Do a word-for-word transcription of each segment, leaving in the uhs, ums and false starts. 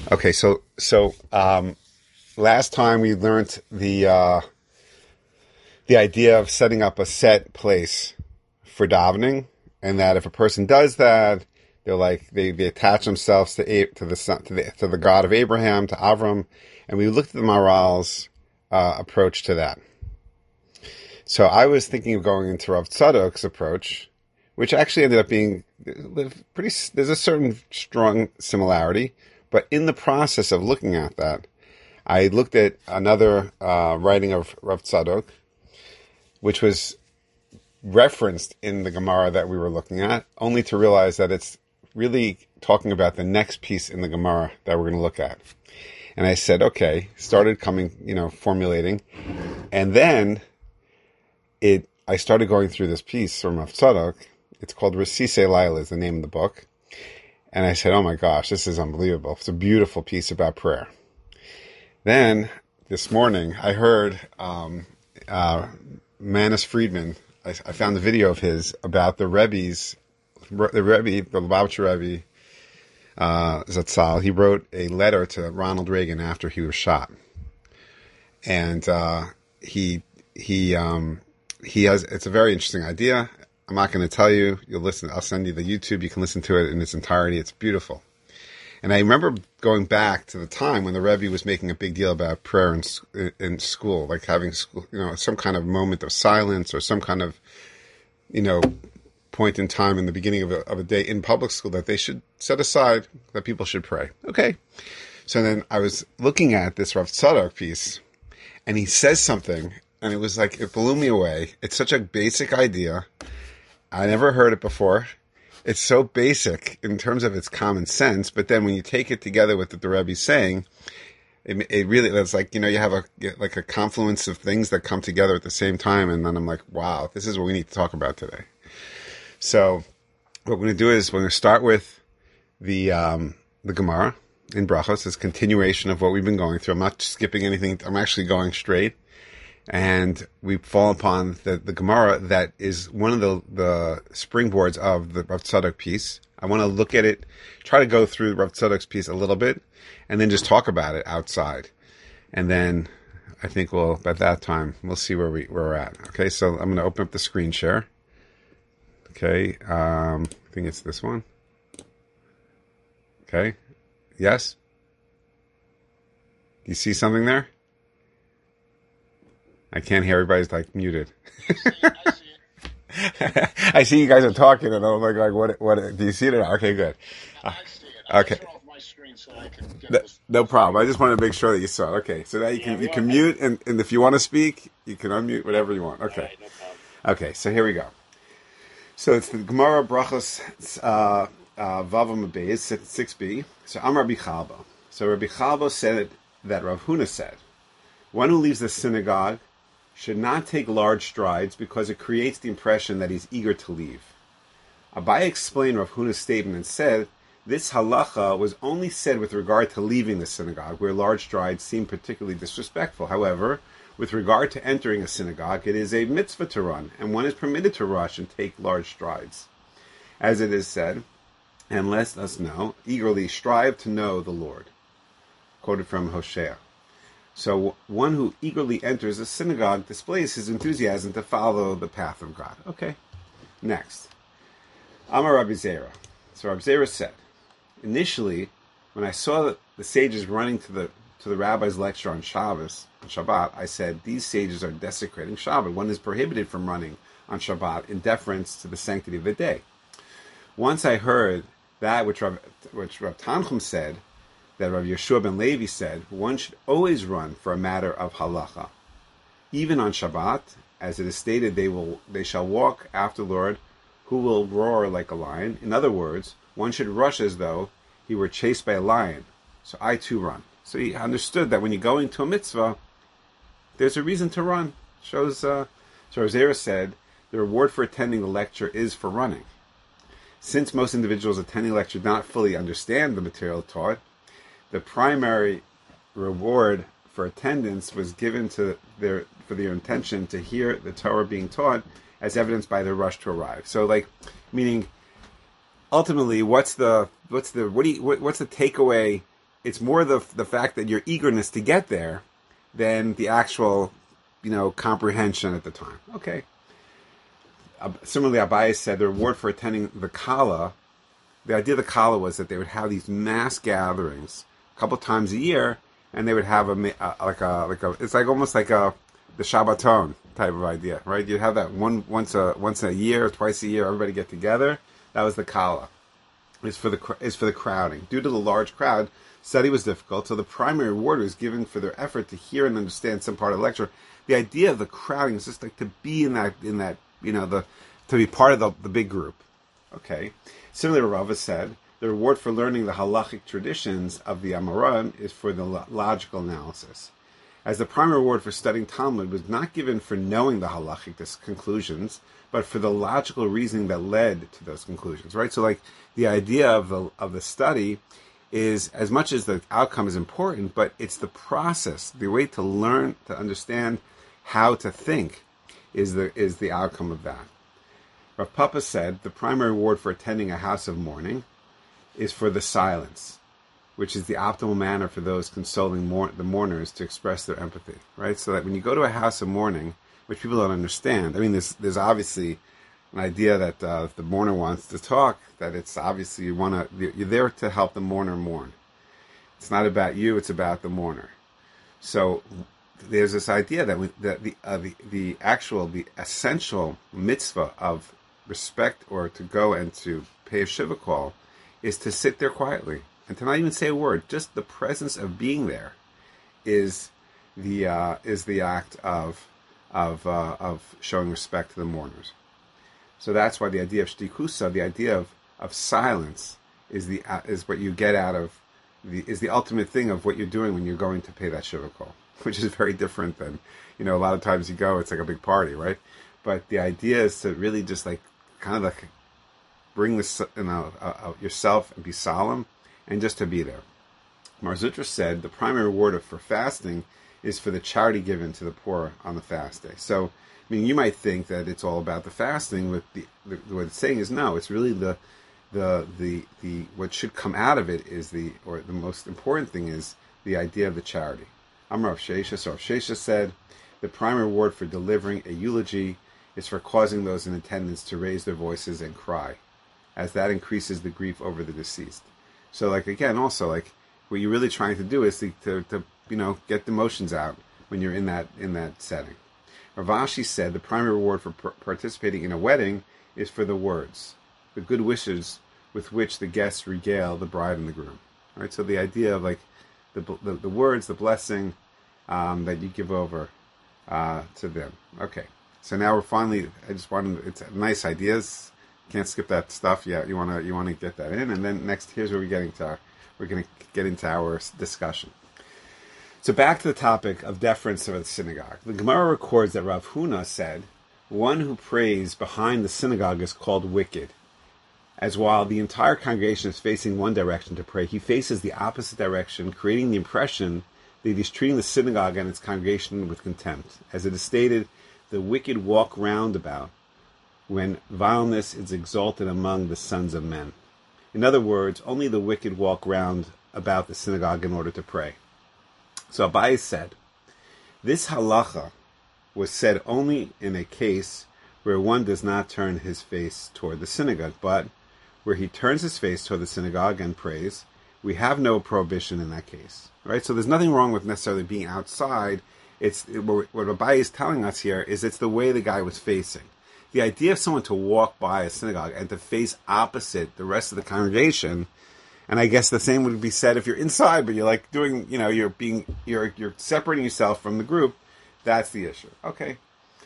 Okay, so so um, last time we learned the uh, the idea of setting up a set place for davening, and that if a person does that, they're like they, they attach themselves to A- to the son, to the to the God of Abraham, to Avram, and we looked at the Maral's uh, approach to that. So I was thinking of going into Rav Tzadok's approach, which actually ended up being pretty. There's a certain strong similarity, but in the process of looking at that, I looked at another uh, writing of Rav Tzadok, which was referenced in the Gemara that we were looking at, only to realize that it's really talking about the next piece in the Gemara that we're going to look at. And I said, okay, started coming, you know, formulating, and then it. I started going through this piece from Rav Tzadok. It's called Resisei Laila is the name of the book. And I said, oh my gosh, this is unbelievable. It's a beautiful piece about prayer. Then, this morning, I heard um, uh, Manis Friedman. I, I found a video of his about the Rebbe's, the Rebbe, the Lubavitcher Rebbe, uh, Zatzal. He wrote a letter to Ronald Reagan after he was shot. And uh, he, he, um, he has, it's a very interesting idea. I'm not going to tell you. You'll listen. I'll send you the YouTube. You can listen to it in its entirety. It's beautiful. And I remember going back to the time when the Rebbe was making a big deal about prayer in, in school, like having school, you know, some kind of moment of silence or some kind of, you know, point in time in the beginning of a, of a day in public school that they should set aside, that people should pray. Okay. So then I was looking at this Rav Tzadok piece, and he says something, and it was like, it blew me away. It's such a basic idea. I never heard it before. It's so basic in terms of its common sense, but then when you take it together with what the Rebbe's saying, it, it really, it's like, you know, you have a, like a confluence of things that come together at the same time, and then I'm like, wow, this is what we need to talk about today. So what we're going to do is we're going to start with the, um, the Gemara in Brachos. It's a continuation of what we've been going through. I'm not skipping anything. I'm actually going straight. And we fall upon the, the Gemara that is one of the, the springboards of the Rav Tzadok piece. I want to look at it, try to go through Rav Tzadok's piece a little bit, and then just talk about it outside. And then I think we'll, at that time, we'll see where, we, where we're at. Okay, so I'm going to open up the screen share. Okay, um, I think it's this one. Okay, yes? Do you see something there? I can't hear. Everybody's like muted. I see it. I see it. I see you guys are talking, and I'm like, like, what? What? Do you see it? Okay, good. I see it. I Okay. turn off my screen so I can get No, this. no problem. I just wanted to make sure that you saw it. Okay, so now you can Yeah, you we can are- mute, and, and if you want to speak, you can unmute whatever you want. All Okay. right, no problem. Okay, so here we go. So it's the Gemara Brachos uh, uh, Vavam Beis six b. So Amar Rabbi Chalba. So Rabbi Chalba said that Rav Huna said, one who leaves the synagogue should not take large strides because it creates the impression that he's eager to leave. Abaye explained Rav Huna's statement and said, this halacha was only said with regard to leaving the synagogue, where large strides seem particularly disrespectful. However, with regard to entering a synagogue, it is a mitzvah to run, and one is permitted to rush and take large strides. As it is said, and let us know, eagerly strive to know the Lord. Quoted from Hosea. So one who eagerly enters a synagogue displays his enthusiasm to follow the path of God. Okay, next. Amar Rabbi Zera. So Rabbi Zera said, initially, when I saw the sages running to the to the rabbi's lecture on Shabbos, on Shabbat, I said, these sages are desecrating Shabbat. One is prohibited from running on Shabbat in deference to the sanctity of the day. Once I heard that which Rav, which Rav Tanchum said, that Rav Yeshua ben Levi said, one should always run for a matter of halacha. Even on Shabbat, as it is stated, they will they shall walk after the Lord, who will roar like a lion. In other words, one should rush as though he were chased by a lion. So I too run. So he understood that when you go into a mitzvah, there's a reason to run. Shows. Uh, so Rav Zera said, the reward for attending the lecture is for running. Since most individuals attending the lecture do not fully understand the material taught, the primary reward for attendance was given to their for their intention to hear the Torah being taught, as evidenced by their rush to arrive. So, like, meaning, ultimately, what's the what's the what do you, what, what's the takeaway it's more the the fact that your eagerness to get there than the actual, you know, comprehension at the time. Okay. Uh, similarly, Abaye said the reward for attending the Kala, the idea of the Kala was that they would have these mass gatherings a couple times a year, and they would have a, a like a like a it's like almost like a the Shabbaton type of idea, right? You'd have that one once a once a year, or twice a year, everybody get together. That was the Kala. Is for the is for the crowding. Due to the large crowd, study was difficult, so the primary reward was given for their effort to hear and understand some part of the lecture. The idea of the crowding is just like to be in that in that you know the to be part of the, the big group. Okay. Similarly, Rava said the reward for learning the halachic traditions of the Amoran is for the lo- logical analysis, as the primary reward for studying Talmud was not given for knowing the halachic conclusions, but for the logical reasoning that led to those conclusions. Right. So, like the idea of the of the study is as much as the outcome is important, but it's the process, the way to learn to understand how to think is the is the outcome of that. Rav Papa said the primary reward for attending a house of mourning is for the silence, which is the optimal manner for those consoling mourn, the mourners to express their empathy, right? So that when you go to a house of mourning, which people don't understand, I mean, there's there's obviously an idea that uh, if the mourner wants to talk, that it's obviously you want to you're there to help the mourner mourn. It's not about you; it's about the mourner. So there's this idea that we, that the, uh, the the actual the essential mitzvah of respect, or to go and to pay a shiva call, is to sit there quietly and to not even say a word. Just the presence of being there is the uh, is the act of of uh, of showing respect to the mourners. So that's why the idea of shtikusa, the idea of, of silence, is the uh, is what you get out of the is the ultimate thing of what you're doing when you're going to pay that shiva call, which is very different than, you know, a lot of times you go, it's like a big party, right? But the idea is to really just like kind of like bring this, you know, uh, uh, yourself and be solemn, and just to be there. Mar Zutra said the primary reward for fasting is for the charity given to the poor on the fast day. So, I mean, you might think that it's all about the fasting, but the, the what it's saying is no. It's really the the the the what should come out of it is the or the most important thing is the idea of the charity. Amar Rav Shesha. So Rav Shesha said the primary reward for delivering a eulogy is for causing those in attendance to raise their voices and cry, as that increases the grief over the deceased. So, like, again, also, like, what you're really trying to do is to, to, to you know, get the emotions out when you're in that in that setting. Rav Ashi said the primary reward for per- participating in a wedding is for the words, the good wishes with which the guests regale the bride and the groom. Right. So the idea of like the the, the words, the blessing um, that you give over uh, to them. Okay. So now we're finally. I just wanted. It's nice ideas. Can't skip that stuff. Yeah, you wanna you wanna get that in, and then next here's where we're getting to. Our, we're gonna get into our discussion. So back to the topic of deference to the synagogue. The Gemara records that Rav Huna said, "One who prays behind the synagogue is called wicked, as while the entire congregation is facing one direction to pray, he faces the opposite direction, creating the impression that he's treating the synagogue and its congregation with contempt. As it is stated, the wicked walk round about when vileness is exalted among the sons of men." In other words, only the wicked walk round about the synagogue in order to pray. So Abaye said, this halacha was said only in a case where one does not turn his face toward the synagogue, but where he turns his face toward the synagogue and prays, we have no prohibition in that case. Right? So there's nothing wrong with necessarily being outside. It's what Abaye is telling us here is it's the way the guy was facing. The idea of someone to walk by a synagogue and to face opposite the rest of the congregation, and I guess the same would be said if you're inside, but you're like doing, you know, you're being, you're you're separating yourself from the group. That's the issue. Okay.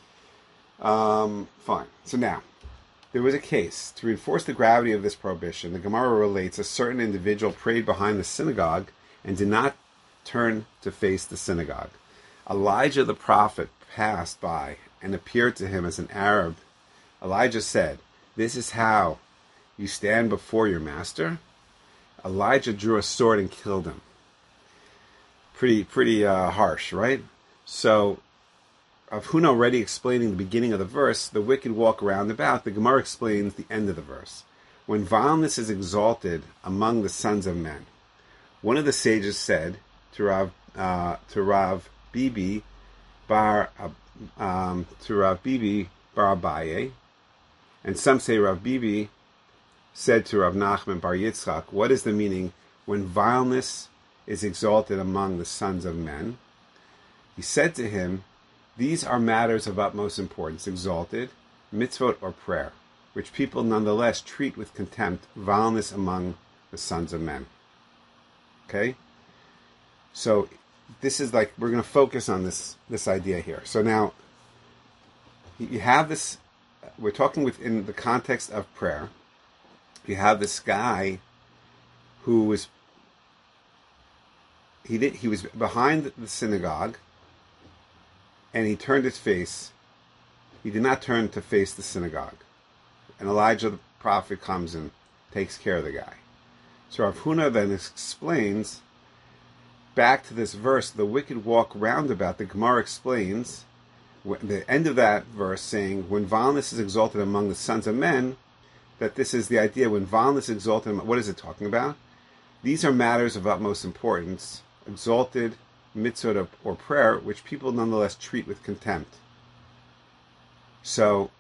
Um, fine. So now, there was a case to reinforce the gravity of this prohibition. The Gemara relates a certain individual prayed behind the synagogue and did not turn to face the synagogue. Elijah the prophet passed by and appeared to him as an Arab. Elijah said, "This is how you stand before your master?" Elijah drew a sword and killed him. Pretty, pretty uh, harsh, right? So, Rav Huna already explaining the beginning of the verse, the wicked walk round about. The Gemara explains the end of the verse. When vileness is exalted among the sons of men, One of the sages said to Rav uh, to Rav Bibi Bar um, to Rav Bibi Bar Abaye, and some say Rav Bibi said to Rav Nachman Bar Yitzchak, what is the meaning when vileness is exalted among the sons of men? He said to him, these are matters of utmost importance, exalted, mitzvot or prayer, which people nonetheless treat with contempt, vileness among the sons of men. Okay? So this is like, we're going to focus on this this idea here. So now, you have this, we're talking within the context of prayer. You have this guy who was, he did, he was behind the synagogue, and he turned his face. He did not turn to face the synagogue. And Elijah the prophet comes and takes care of the guy. So Rav Huna then explains, back to this verse, the wicked walk roundabout. The Gemara explains, the end of that verse saying, when violence is exalted among the sons of men, that this is the idea, when violence is exalted, what is it talking about? These are matters of utmost importance, exalted, mitzvot or prayer, which people nonetheless treat with contempt. So,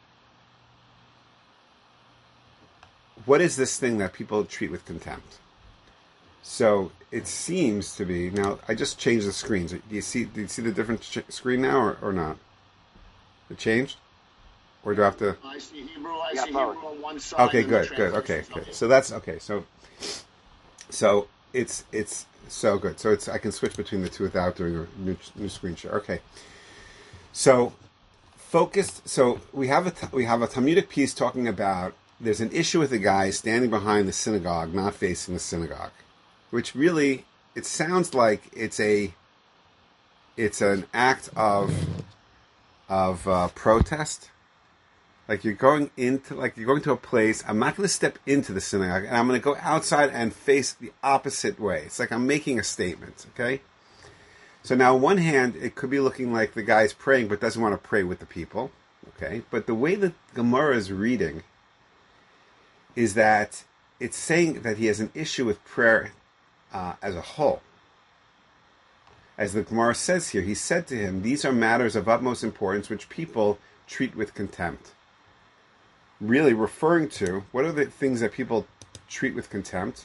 what is this thing that people treat with contempt? So it seems to be, now I just changed the screens. Do you see? Do you see the different ch- screen now, or, or not? It changed, or do I have to? I see Hebrew. I Yeah, see both. Hebrew on one side. Okay, and the good, good. Okay, translation's okay. okay. So that's okay. So, so it's it's so good. So it's I can switch between the two without doing a new, new screen share. Okay. So focused. So we have a we have a Talmudic piece talking about there's an issue with a guy standing behind the synagogue, not facing the synagogue, which really it sounds like it's a it's an act of of uh, protest. Like you're going into, like you're going to a place. I'm not going to step into the synagogue, and I'm going to go outside and face the opposite way. It's like I'm making a statement. Okay. So now, on one hand, it could be looking like the guy's praying, but doesn't want to pray with the people. Okay. But the way that Gemara is reading is that it's saying that he has an issue with prayer uh, as a whole. As the Gemara says here, he said to him, "These are matters of utmost importance, which people treat with contempt." Really referring to, what are the things that people treat with contempt?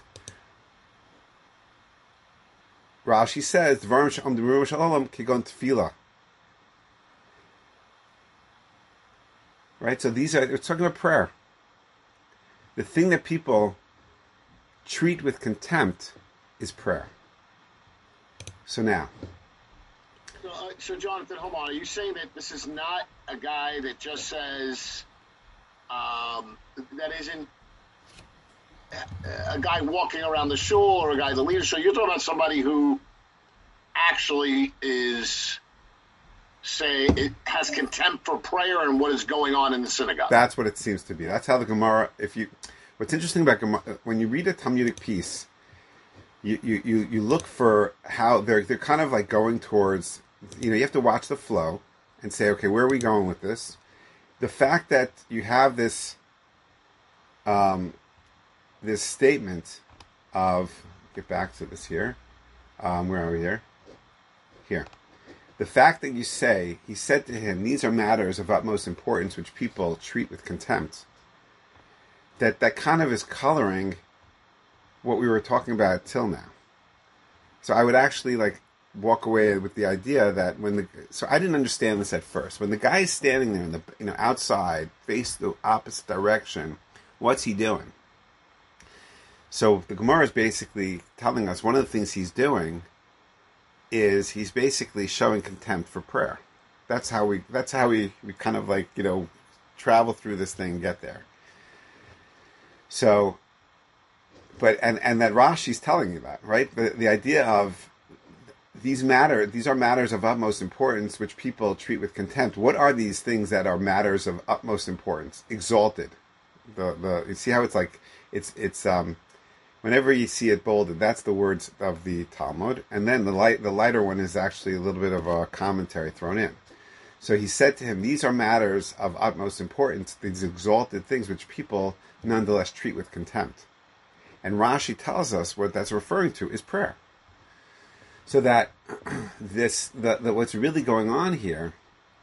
Rashi says, "Dvarim she'amdu shalom kigon tefillah." Right? So these are, it's talking about prayer. The thing that people treat with contempt is prayer. So now. So, uh, so Jonathan, hold on. Are you saying that this is not a guy that just says, um, that isn't a guy walking around the shul or a guy the leader shul? You're talking about somebody who actually is, say, it has contempt for prayer and what is going on in the synagogue. That's what it seems to be. That's how the Gemara, if you, what's interesting about Gemara, when you read a Talmudic piece, you, you, you, you look for how they're, they're kind of like going towards, you know, you have to watch the flow and say, okay, where are we going with this? The fact that you have this, um, this statement of, get back to this here, um, where are we here? Here. The fact that you say, he said to him, these are matters of utmost importance which people treat with contempt, that that kind of is coloring what we were talking about till now. So I would actually like walk away with the idea that when the, so I didn't understand this at first. When the guy is standing there in the, you know, outside, face the opposite direction, what's he doing? So the Gemara is basically telling us one of the things he's doing is he's basically showing contempt for prayer. That's how we, that's how we, we kind of like, you know, travel through this thing and get there. So, but, and, and that Rashi's telling you that, right? The, the idea of these matter, these are matters of utmost importance, which people treat with contempt. What are these things that are matters of utmost importance? Exalted. The, the, you see how it's like, it's, it's, um, whenever you see it bolded, that's the words of the Talmud. And then the light, the lighter one is actually a little bit of a commentary thrown in. So he said to him, these are matters of utmost importance, these exalted things which people nonetheless treat with contempt. And Rashi tells us what that's referring to is prayer. So that this, the, the, what's really going on here,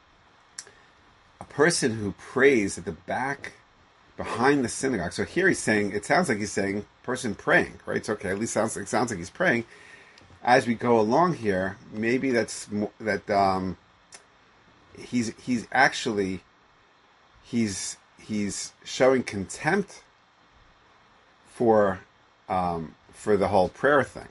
a person who prays at the back, behind the synagogue. So here he's saying, it sounds like he's saying, person praying, right? It's okay, at least sounds, it sounds like he's praying. As we go along here, maybe that's, that um, he's, he's actually, he's, he's showing contempt for, um, for the whole prayer thing.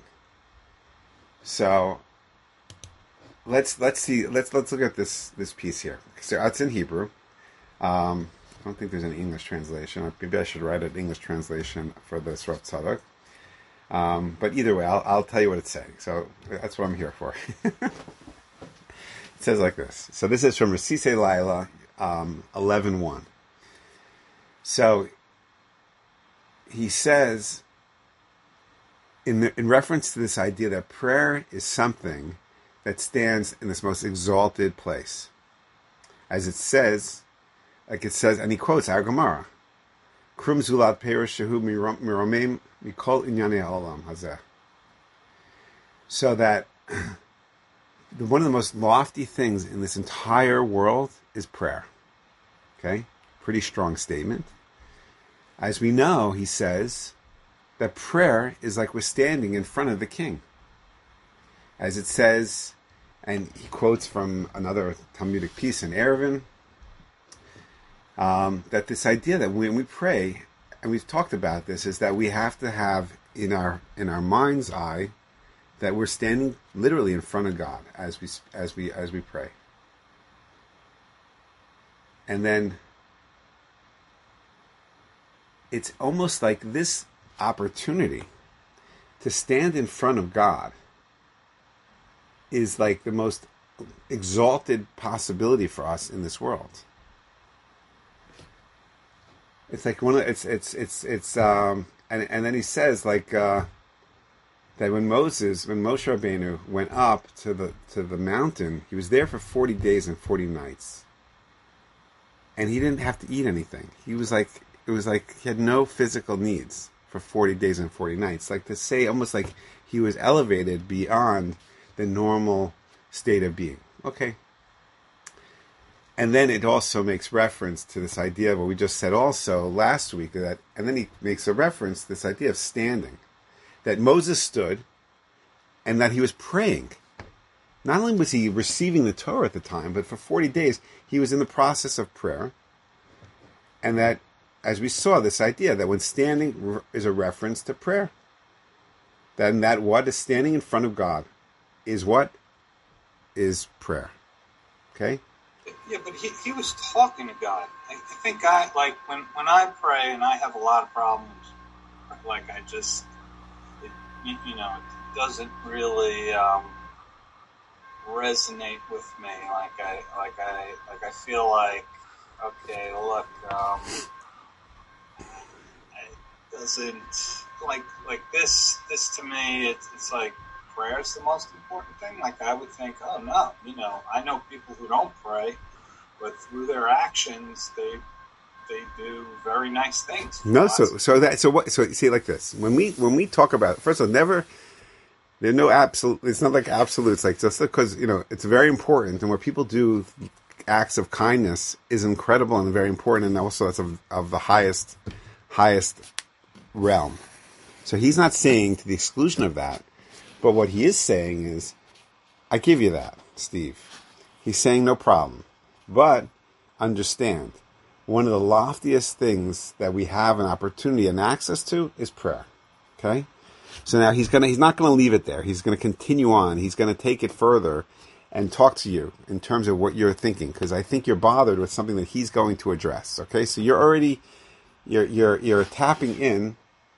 So let's let's see let's let's look at this this piece here. So it's in Hebrew. Um, I don't think there's an English translation. Maybe I should write an English translation for this Rav Tzadok. Um, but either way, I'll I'll tell you what it's saying. So that's what I'm here for. It says like this. So this is from Rasisei Laila, um, eleven one. So he says, In, the, in reference to this idea that prayer is something that stands in this most exalted place. As it says, like it says, and he quotes our Gemara, Krum zulat perish shehu miromim mikol inyane ha'olam hazeh. So that the, one of the most lofty things in this entire world is prayer. Okay? Pretty strong statement. As we know, he says, that prayer is like we're standing in front of the king. As it says, and he quotes from another Talmudic piece in Eruvin, um, that this idea that when we pray, and we've talked about this, is that we have to have in our in our mind's eye that we're standing literally in front of God as we as we as we pray. And then it's almost like this opportunity to stand in front of God is like the most exalted possibility for us in this world. It's like one of it's it's it's it's um and and then he says like uh, that when Moses when Moshe Rabbeinu went up to the to the mountain, he was there for forty days and forty nights, and he didn't have to eat anything. He was like it was like he had no physical needs for forty days and forty nights. Like to say, almost like he was elevated beyond the normal state of being. Okay. And then it also makes reference to this idea of what we just said also last week, that, and then he makes a reference to this idea of standing. That Moses stood and that he was praying. Not only was he receiving the Torah at the time, but for forty days he was in the process of prayer. And that, as we saw, this idea that when standing is a reference to prayer, then that what is standing in front of God is what is prayer. Okay? Yeah, but he, he was talking to God. I, I think I, like, when, when I pray and I have a lot of problems, like I just, it, you, you know, it doesn't really um, resonate with me. Like I, like I, like I feel like, okay, look, um, doesn't like like this this to me it's, it's like prayer is the most important thing. Like I would think, oh no, you know, I know people who don't pray, but through their actions they they do very nice things. No, so so that so what so you see like this when we when we talk about it, first of all, never there's no absolute. It's not like absolutes. Like just because you know it's very important, and what people do acts of kindness is incredible and very important, and also it's of of the highest highest realm. So he's not saying to the exclusion of that, but what he is saying is, I give you that, Steve. He's saying no problem, but understand, one of the loftiest things that we have an opportunity and access to is prayer. Okay? So now he's gonna he's not gonna leave it there. He's gonna continue on. He's gonna take it further and talk to you in terms of what you're thinking, because I think you're bothered with something that he's going to address. Okay, so you're already you're you're you're tapping in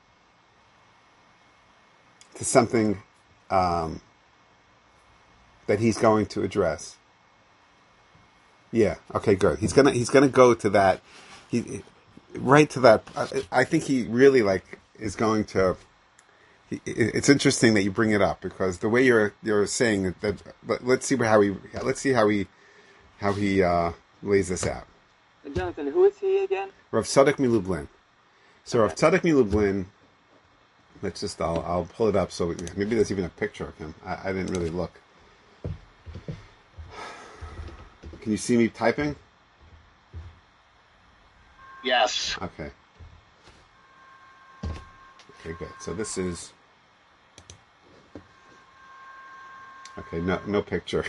to something um, that he's going to address. Yeah. Okay. Good. He's gonna he's gonna go to that. He right to that. I, I think he really like is going to. He, it's interesting that you bring it up because the way you're you're saying that. that but let's see how he let's see how he how he uh, lays this out. Jonathan, who is he again? Rav Tzadok Milublin. So okay. Rav Tzadok Milublin let's just, I'll, I'll pull it up so we, maybe there's even a picture of him. I, I didn't really look. Can you see me typing? Yes. Okay. Okay, good. So this is... Okay, no no picture.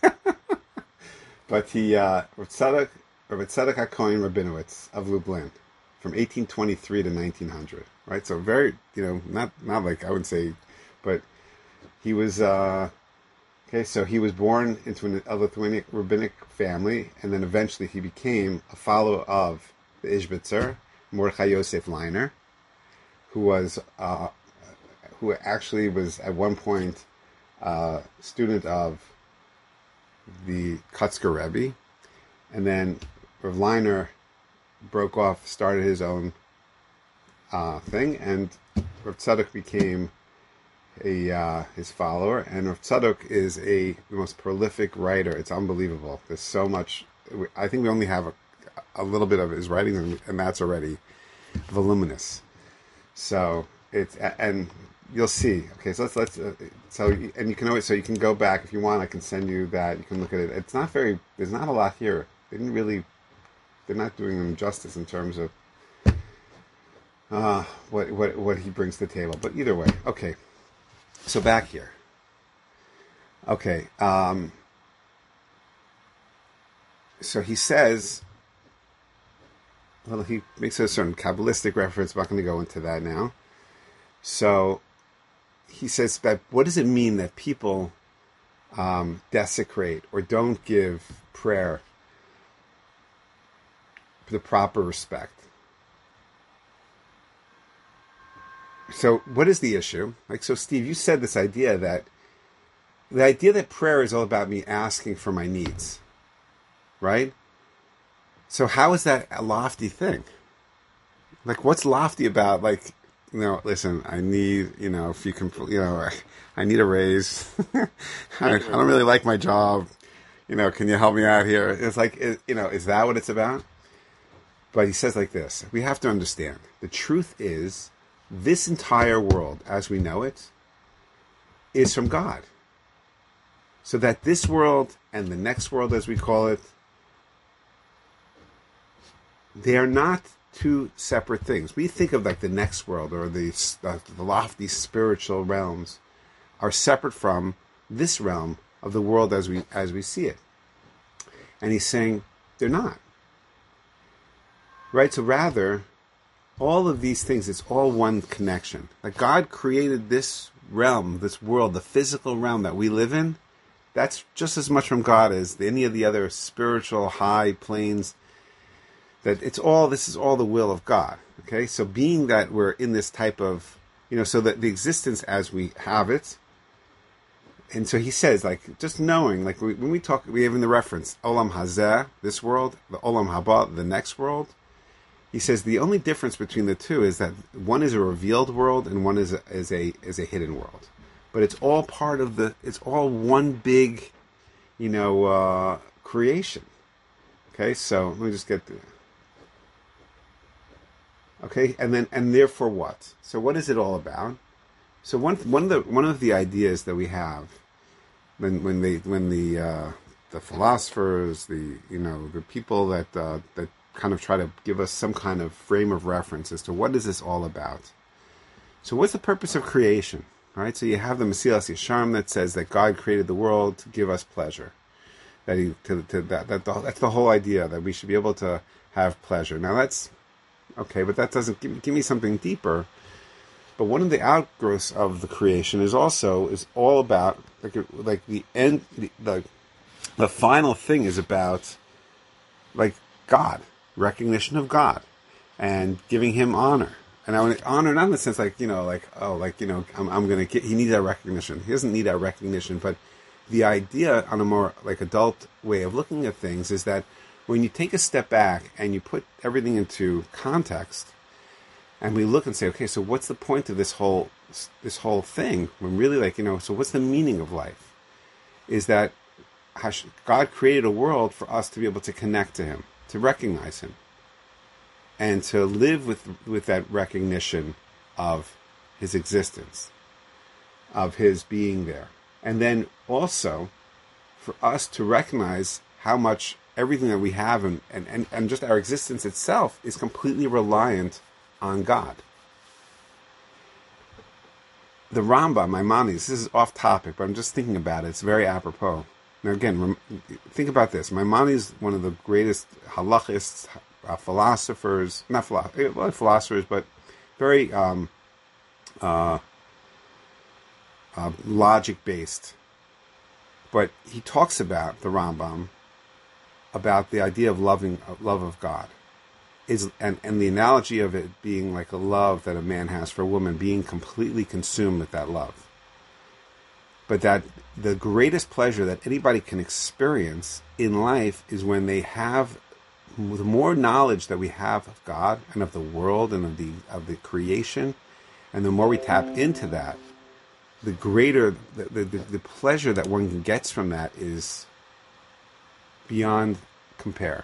But he, uh, Rav Tzadok HaKohen Rabinowitz of Lublin, from eighteen twenty-three to nineteen hundred, right? So very, you know, not not like, I would say, but he was, uh, okay, so he was born into an, a Lithuanian rabbinic family, and then eventually he became a follower of the Ishbitzer, Mordechai Yosef Leiner, who was, uh, who actually was at one point a student of the Kutzker Rebbe, and then Rav Leiner broke off, started his own uh, thing, and Rav Tzadok became a uh, his follower. And Rav Tzadok is a the most prolific writer. It's unbelievable. There's so much. I think we only have a, a little bit of his writings, and, and that's already voluminous. So it's and you'll see. Okay, so let's let's uh, so and you can always so you can go back if you want. I can send you that. You can look at it. It's not very. There's not a lot here. They didn't really. They're not doing him justice in terms of uh, what what what he brings to the table. But either way, okay. So back here. Okay. Um, so he says. Well, he makes a certain Kabbalistic reference. I'm not going to go into that now. So he says that what does it mean that people um, desecrate or don't give prayer the proper respect? So what is the issue? Like, so Steve, you said this idea that the idea that prayer is all about me asking for my needs, right? So how is that a lofty thing? Like, what's lofty about, like, you know, listen, I need, you know, if you can, you know, I need a raise. I, I don't really like my job. You know, can you help me out here? It's like, it, you know, is that what it's about? But he says like this, we have to understand, the truth is, this entire world, as we know it, is from God. So that this world and the next world, as we call it, they are not two separate things. We think of like the next world or the, uh, the lofty spiritual realms are separate from this realm of the world as we as we see it. And he's saying they're not. Right? So rather, all of these things, it's all one connection. Like God created this realm, this world, the physical realm that we live in, that's just as much from God as any of the other spiritual high planes. That it's all, this is all the will of God. Okay? So being that we're in this type of, you know, so that the existence as we have it, and so he says, like, just knowing, like, we, when we talk, we have in the reference, Olam Hazeh, this world, the Olam Haba, the next world. He says the only difference between the two is that one is a revealed world and one is a, is a is a hidden world. But it's all part of the, it's all one big, you know, uh, creation. Okay, so let me just get the, okay, and then, and therefore what? So what is it all about? So one one of the one of the ideas that we have when when they when the uh, the philosophers, the you know the people that uh, that kind of try to give us some kind of frame of reference as to what is this all about. So what's the purpose of creation? All right, so you have the Mesilas Yesharim that says that God created the world to give us pleasure. That he to, to that that the, that's the whole idea, that we should be able to have pleasure. Now that's okay, but that doesn't give, give me something deeper. But one of the outgrowths of the creation is also is all about like like the end the the, the final thing is about like God, recognition of God, and giving Him honor. And I want honor not in the sense like you know like oh like you know I'm I'm gonna get, he needs that recognition. He doesn't need that recognition, but the idea on a more like adult way of looking at things is that when you take a step back and you put everything into context. And we look and say, okay, so what's the point of this whole this whole thing? When really, like, you know, so what's the meaning of life? Is that God created a world for us to be able to connect to Him, to recognize Him, and to live with with that recognition of his existence, of his being there. And then also for us to recognize how much everything that we have and, and, and, and just our existence itself is completely reliant on God. The Rambam, Maimonides, this is off topic, but I'm just thinking about it. It's very apropos. Now again, think about this. Maimonides, one of the greatest halachists, uh, philosophers, not philo- well, philosophers, but very um, uh, uh, logic-based. But he talks about, the Rambam, about the idea of loving, of love of God. Is and, and the analogy of it being like a love that a man has for a woman, being completely consumed with that love. But that the greatest pleasure that anybody can experience in life is when they have the more knowledge that we have of God and of the world and of the of the creation, and the more we tap into that, the greater the, the, the pleasure that one gets from that is beyond compare.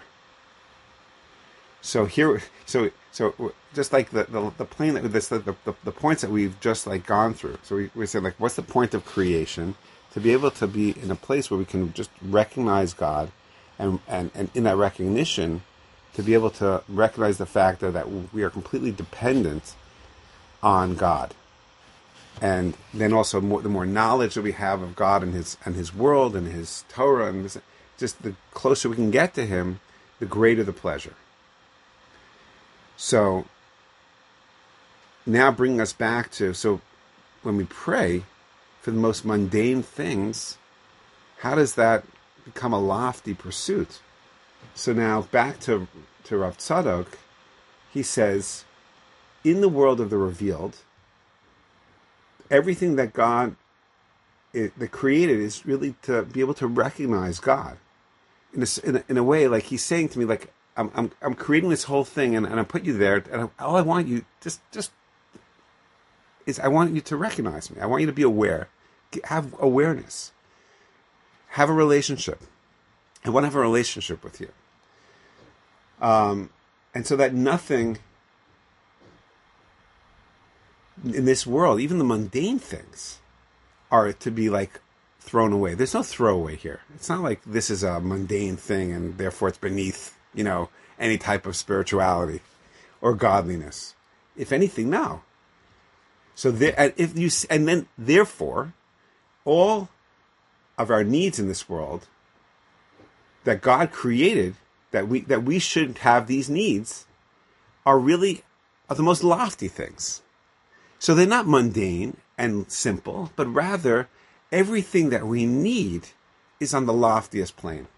So here, so so just like the the, the plane that this the, the the points that we've just like gone through. So we we said, like, what's the point of creation? To be able to be in a place where we can just recognize God, and and and in that recognition, to be able to recognize the fact that, that we are completely dependent on God, and then also more, the more knowledge that we have of God and His and His world and His Torah, and this, just the closer we can get to Him, the greater the pleasure. So, now bringing us back to, so when we pray for the most mundane things, how does that become a lofty pursuit? So now back to, to Rav Tzadok, he says, in the world of the revealed, everything that God it, that created is really to be able to recognize God. In a, in a, in a way, like he's saying to me, like, I'm I'm I'm creating this whole thing, and, and I put you there, and I, all I want you just just is I want you to recognize me. I want you to be aware, have awareness, have a relationship. I want to have a relationship with you. Um, and so that nothing in this world, even the mundane things, are to be like thrown away. There's no throwaway here. It's not like this is a mundane thing and therefore it's beneath, you know, any type of spirituality or godliness. If anything, no. So there, if you and then therefore, all of our needs in this world that God created, that we that we should have these needs, are really are the most lofty things. So they're not mundane and simple, but rather everything that we need is on the loftiest plane.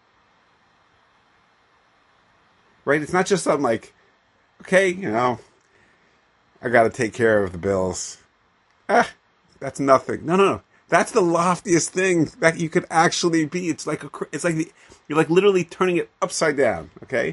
Right? It's not just something like, okay, you know, I got to take care of the bills. Ah, that's nothing. No, no, no. That's the loftiest thing that you could actually be. It's like a, it's like the, you're like literally turning it upside down. Okay.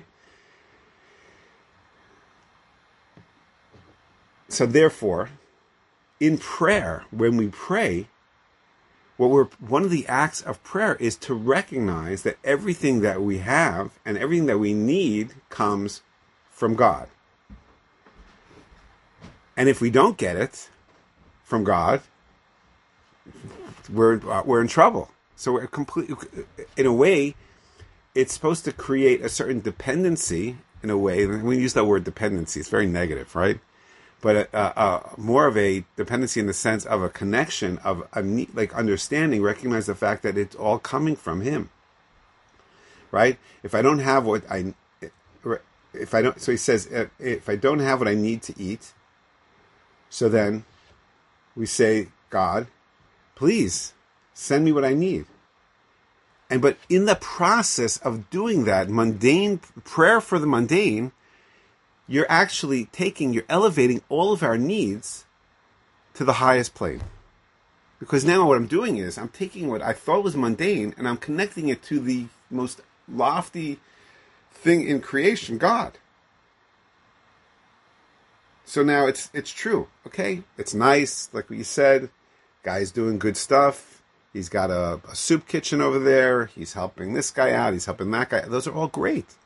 So therefore, in prayer, when we pray, what we're one of the acts of prayer is to recognize that everything that we have and everything that we need comes from God. And if we don't get it from God, we're uh, we're in trouble. So we're completely, in a way, it's supposed to create a certain dependency. In a way, when we use that word dependency, it's very negative, right? But uh, uh, more of a dependency in the sense of a connection, of a like understanding, recognize the fact that it's all coming from Him, right? If I don't have what I, if I don't, so he says, if I don't have what I need to eat, so then we say, God, please send me what I need. And but in the process of doing that mundane prayer for the mundane, you're actually taking, you're elevating all of our needs to the highest plane. Because now what I'm doing is, I'm taking what I thought was mundane, and I'm connecting it to the most lofty thing in creation, God. So now it's it's true, okay? It's nice, like what you said. Guy's doing good stuff. He's got a, a soup kitchen over there. He's helping this guy out. He's helping that guy. Those are all great.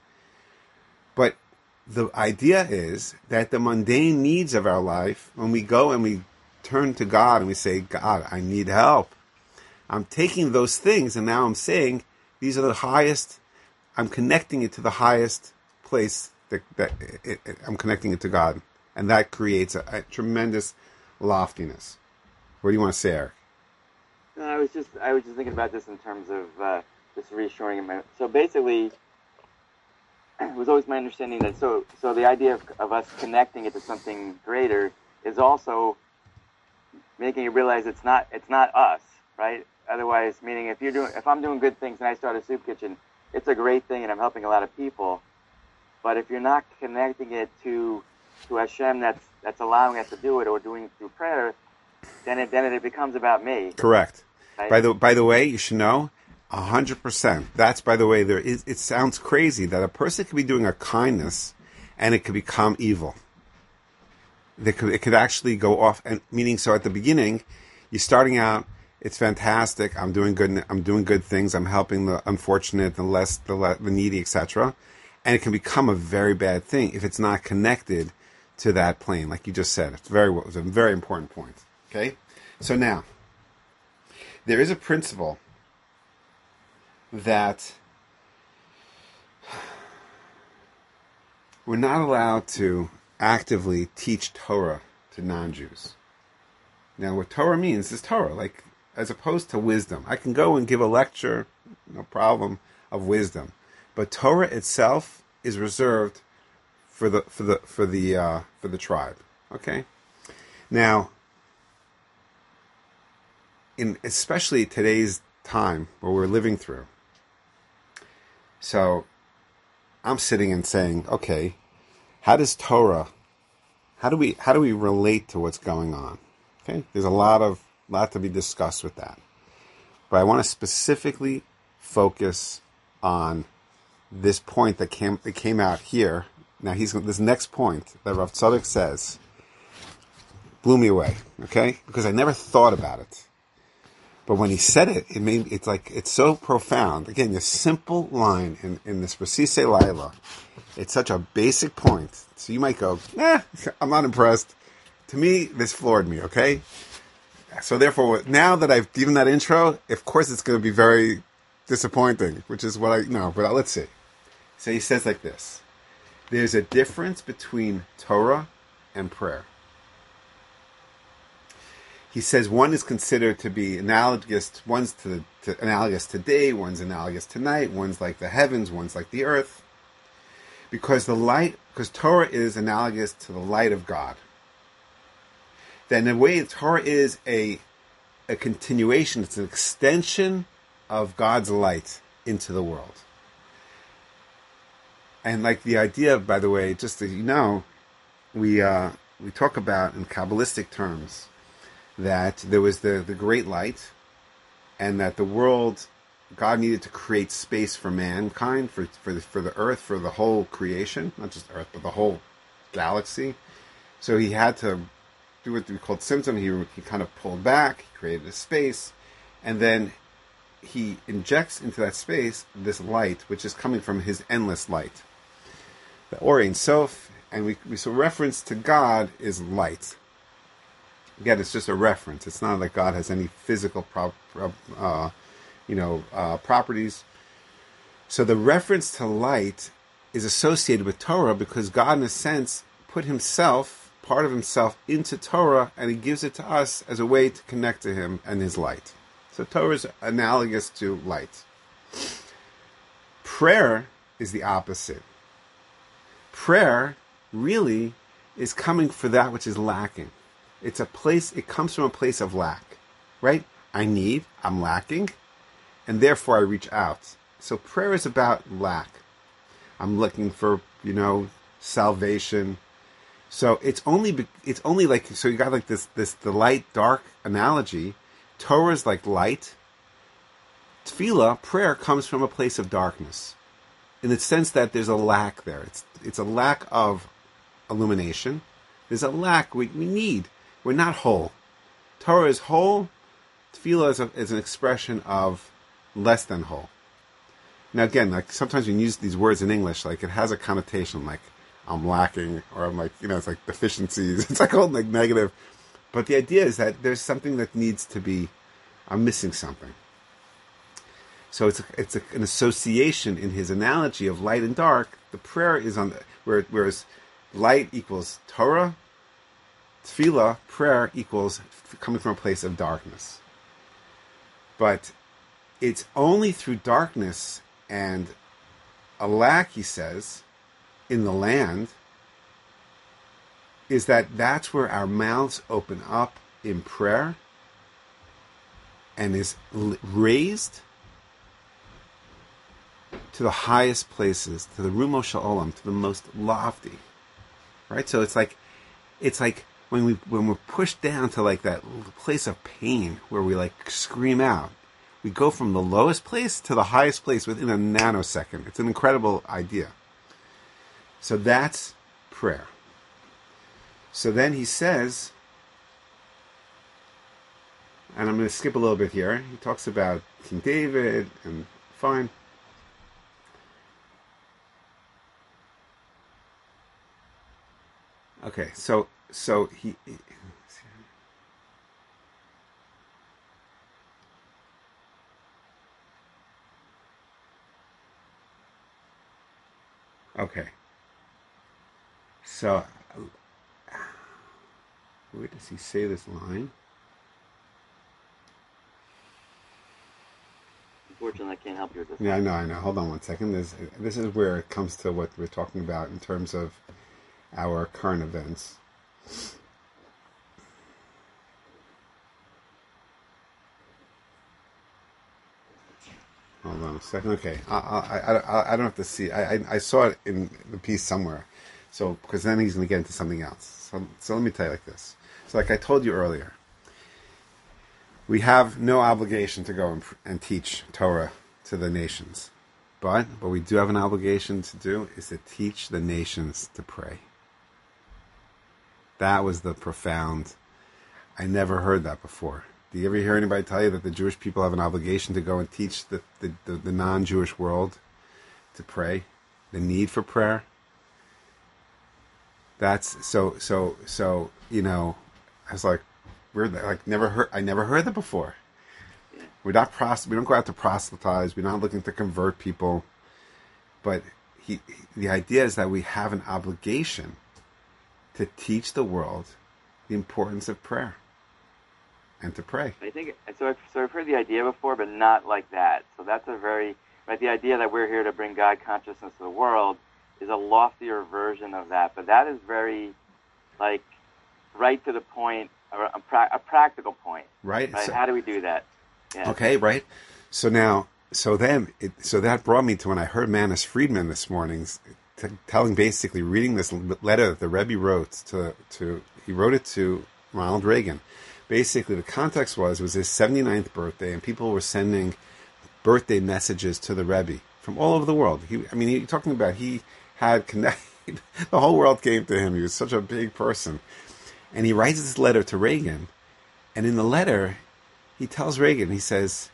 But the idea is that the mundane needs of our life, when we go and we turn to God and we say, God, I need help. I'm taking those things and now I'm saying these are the highest. I'm connecting it to the highest place that, that it, it, I'm connecting it to God. And that creates a, a tremendous loftiness. What do you want to say, Eric? No, I was just I was just thinking about this in terms of uh, just reassuring him. So basically, it was always my understanding that so so the idea of, of us connecting it to something greater is also making you realize it's not it's not us, right? Otherwise, meaning if you're doing if I'm doing good things and I start a soup kitchen, it's a great thing and I'm helping a lot of people. But if you're not connecting it to to Hashem, that's that's allowing us to do it or doing it through prayer, then it then it becomes about me. Correct. Right? By the by the way, you should know, a hundred percent. That's by the way. There is. It sounds crazy that a person could be doing a kindness, and it could become evil. It could it could actually go off, and meaning so at the beginning, you're starting out. It's fantastic. I'm doing good. I'm doing good things. I'm helping the unfortunate, the less, the le, the needy, et cetera. And it can become a very bad thing if it's not connected to that plane, like you just said. It's very. It was a very important point. Okay, so now. There is a principle that we're not allowed to actively teach Torah to non-Jews. Now, what Torah means is Torah, like as opposed to wisdom. I can go and give a lecture, no problem, of wisdom, but Torah itself is reserved for the for the for the uh, for the tribe. Okay, now. In especially today's time where we're living through. So I'm sitting and saying, okay, how does Torah, how do we how do we relate to what's going on? Okay, there's a lot of lot to be discussed with that. But I want to specifically focus on this point that came that came out here. Now he's this next point that Rav Tzadok says blew me away, okay? Because I never thought about it. But when he said it, it made it's like it's so profound. Again, this simple line in, in this Rasisei Laila, it's such a basic point. So you might go, eh, I'm not impressed. To me, this floored me, okay? So therefore, now that I've given that intro, of course it's going to be very disappointing, which is what I know. But let's see. So he says like this. There's a difference between Torah and prayer. He says one is considered to be analogous, one's to, to analogous to day, one's analogous to night, one's like the heavens, one's like the earth. Because the light, because Torah is analogous to the light of God. Then in a way, Torah is a, a continuation, it's an extension of God's light into the world. And like the idea, by the way, just so you know, we uh, we talk about in Kabbalistic terms, that there was the, the great light, and that the world, God needed to create space for mankind, for for the, for the earth, for the whole creation, not just earth, but the whole galaxy. So he had to do what we called symptom. He, he kind of pulled back, he created a space, and then he injects into that space this light, which is coming from his endless light. The Or Ein Sof, and we, we so reference to God is light. Again, it's just a reference. It's not like God has any physical, prop, uh, you know, uh, properties. So the reference to light is associated with Torah because God, in a sense, put Himself, part of Himself, into Torah, and He gives it to us as a way to connect to Him and His light. So Torah is analogous to light. Prayer is the opposite. Prayer really is coming for that which is lacking. It's a place, it comes from a place of lack, right? I need, I'm lacking, and therefore I reach out. So prayer is about lack. I'm looking for, you know, salvation. So it's only, it's only like, so you got like this, this, the light, dark analogy. Torah is like light. Tefillah, prayer, comes from a place of darkness. In the sense that there's a lack there. It's, it's a lack of illumination. There's a lack we, we need. We're not whole. Torah is whole. Tefillah is, a, is an expression of less than whole. Now again, like sometimes when you use these words in English, like it has a connotation like I'm lacking, or I'm like, you know, it's like deficiencies. It's like all like negative. But the idea is that there's something that needs to be, I'm missing something. So it's a, it's a, an association in his analogy of light and dark. The prayer is on the, where, whereas light equals Torah, tefillah, prayer equals coming from a place of darkness. But it's only through darkness and a lack, he says, in the land, is that that's where our mouths open up in prayer and is raised to the highest places, to the Rumo Sha'olam, to the most lofty, right? So it's like, it's like when we when we're pushed down to like that place of pain where we like scream out, we go from the lowest place to the highest place within a nanosecond. It's an incredible idea. So that's prayer. So then he says, and I'm going to skip a little bit here. He talks about King David and fine. Okay, so so he, he okay. So where does he say this line? Unfortunately, I can't help you with this. Yeah, I know, I know. Hold on one second. This this is where it comes to what we're talking about in terms of our current events. Hold on a second. Okay, I I I, I don't have to see. I, I I saw it in the piece somewhere. So because then he's going to get into something else. So so let me tell you like this. So like I told you earlier, we have no obligation to go and, and teach Torah to the nations, but what we do have an obligation to do is to teach the nations to pray. That was the profound. I never heard that before. Do you ever hear anybody tell you that the Jewish people have an obligation to go and teach the, the, the, the non-Jewish world to pray? The need for prayer? That's so, so, so, you know, I was like, we're like, never heard, I never heard that before. We're not pros, we don't go out to proselytize. We're not looking to convert people. But he, the idea is that we have an obligation to teach the world the importance of prayer and to pray. I think so. I've, so I've heard the idea before, but not like that. So that's a very right. The idea that we're here to bring God consciousness to the world is a loftier version of that. But that is very, like, right to the point, a, a, pra- a practical point. Right. right? So, How do we do that? Yeah. Okay. Right. So now, so then, it, so that brought me to when I heard Manis Friedman this morning. T- telling basically reading this letter that the Rebbe wrote to to he wrote it to Ronald Reagan. Basically, the context was it was his seventy-ninth birthday, and people were sending birthday messages to the Rebbe from all over the world. He, I mean, you're talking about he had connected. The whole world came to him. He was such a big person, and he writes this letter to Reagan, and in the letter, he tells Reagan, he says,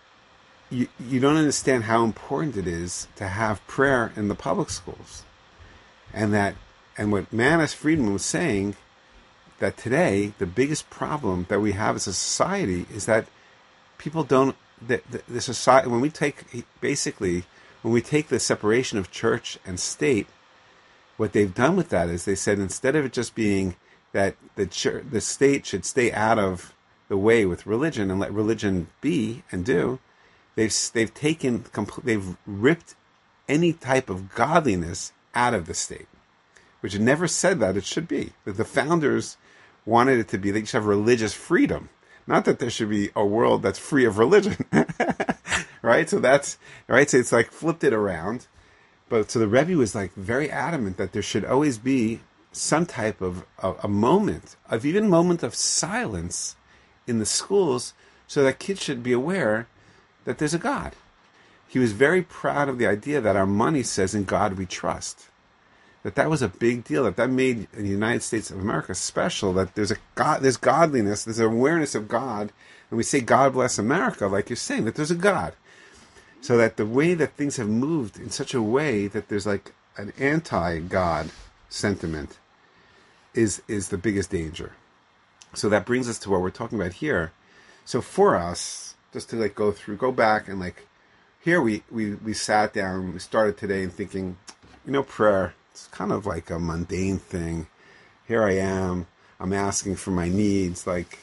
You you don't understand how important it is to have prayer in the public schools. And that and what Manis Friedman was saying, that today the biggest problem that we have as a society is that people don't the, the, the society when we take basically when we take the separation of church and state, what they've done with that is they said instead of it just being that the church, the state should stay out of the way with religion and let religion be and do, They've they've taken they've ripped any type of godliness out of the state, which never said that it should be. That the founders wanted it to be they should have religious freedom, not that there should be a world that's free of religion, right? So that's right. So it's like flipped it around. But so the Rebbe was like very adamant that there should always be some type of a, a moment of even moment of silence in the schools, so that kids should be aware that there's a God. He was very proud of the idea that our money says in God we trust. That that was a big deal. That that made the United States of America special. That there's a God, there's godliness, there's an awareness of God, and we say God bless America, like you're saying, that there's a God. So that the way that things have moved in such a way that there's like an anti-God sentiment is is the biggest danger. So that brings us to what we're talking about here. So for us, just to like go through, go back and like, here we, we, we sat down, we started today and thinking, you know, prayer, it's kind of like a mundane thing. Here I am, I'm asking for my needs, like,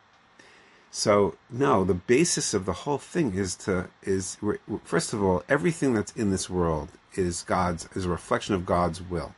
so no, the basis of the whole thing is to, is, first of all, everything that's in this world is God's, is a reflection of God's will.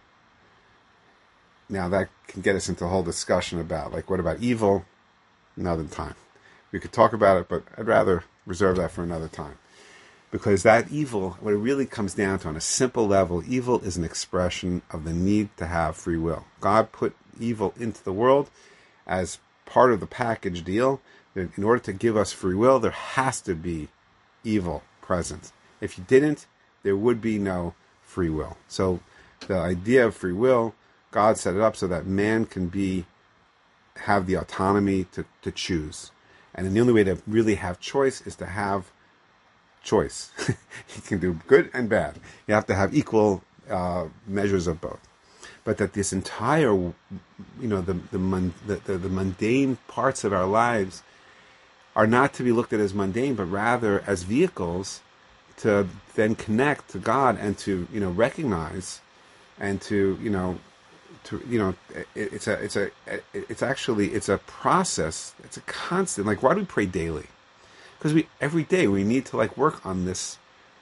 Now that can get us into a whole discussion about, like, what about evil? Another time. We could talk about it, but I'd rather reserve that for another time. Because that evil, what it really comes down to on a simple level, evil is an expression of the need to have free will. God put evil into the world as part of the package deal. That in order to give us free will, there has to be evil present. If you didn't, there would be no free will. So the idea of free will, God set it up so that man can be, have the autonomy to, to choose. And the only way to really have choice is to have choice. You can do good and bad. You have to have equal uh, measures of both. But that this entire, you know, the the, mon, the the the mundane parts of our lives are not to be looked at as mundane, but rather as vehicles to then connect to God and to, you know, recognize and to, you know, to, you know, it, it's a, it's a, it's actually, it's a process. It's a constant, like, why do we pray daily? Because we, every day we need to like work on this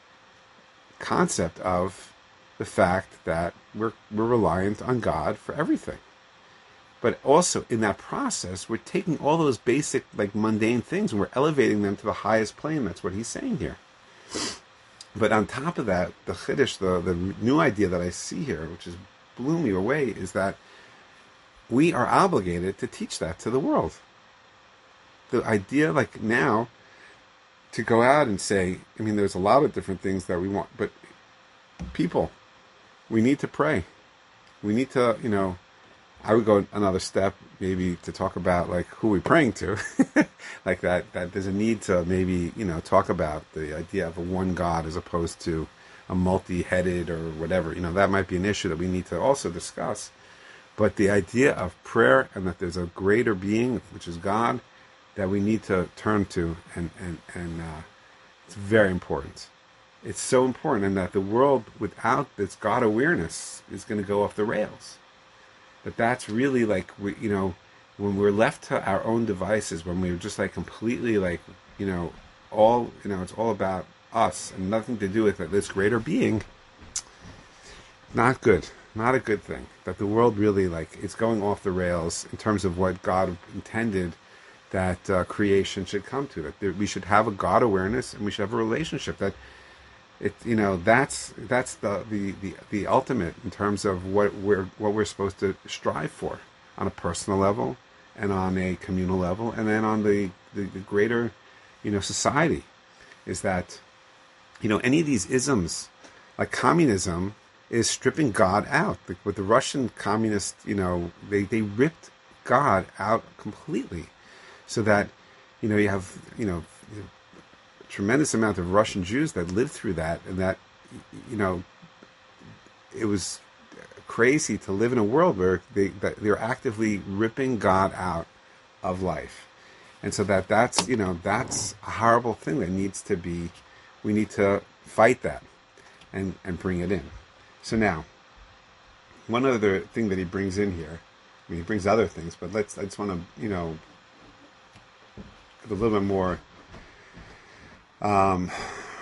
concept of the fact that we're, we're reliant on God for everything. But also in that process, we're taking all those basic, like, mundane things and we're elevating them to the highest plane. That's what he's saying here. But on top of that, the Chiddush, the, the new idea that I see here, which is blew me away, is that we are obligated to teach that to the world. The idea, like, now, to go out and say, I mean, there's a lot of different things that we want, but people, we need to pray. We need to, you know, I would go another step, maybe to talk about, like, who we're praying to. Like that, that there's a need to maybe, you know, talk about the idea of a one God as opposed to a multi-headed or whatever. You know, that might be an issue that we need to also discuss. But the idea of prayer and that there's a greater being, which is God, that we need to turn to, and, and, and uh, it's very important. It's so important, and that the world without this God awareness is going to go off the rails. But that's really like, we, you know, when we're left to our own devices, when we're just like completely like, you know, all, you know, it's all about us and nothing to do with this greater being, not good, not a good thing. That the world really, like, it's going off the rails in terms of what God intended that uh, creation should come to. That there, we should have a God awareness and we should have a relationship. That it, you know, that's that's the, the, the, the ultimate in terms of what we're what we're supposed to strive for on a personal level and on a communal level, and then on the, the, the greater, you know, society, is that, you know, any of these isms, like communism, is stripping God out. Like with the Russian communists, you know, they, they ripped God out completely, so that, you know, you have, you know, a tremendous amount of Russian Jews that lived through that, and that, you know, it was crazy to live in a world where they that they're actively ripping God out of life. And so that that's, you know, that's a horrible thing that needs to be, we need to fight that and, and bring it in. So now, one other thing that he brings in here, I mean, he brings other things, but let's, I just want to, you know, get a little bit more, um,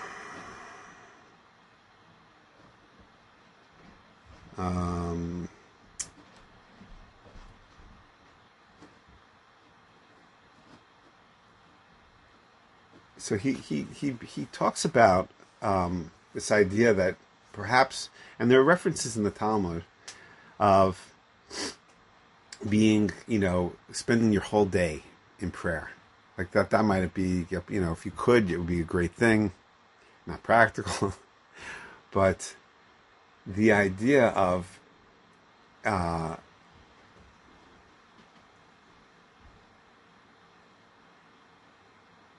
um, so he, he, he, he talks about um, this idea that perhaps, and there are references in the Talmud of being, you know, spending your whole day in prayer. Like that, that might be, you know, if you could, it would be a great thing. Not practical. But the idea of, uh,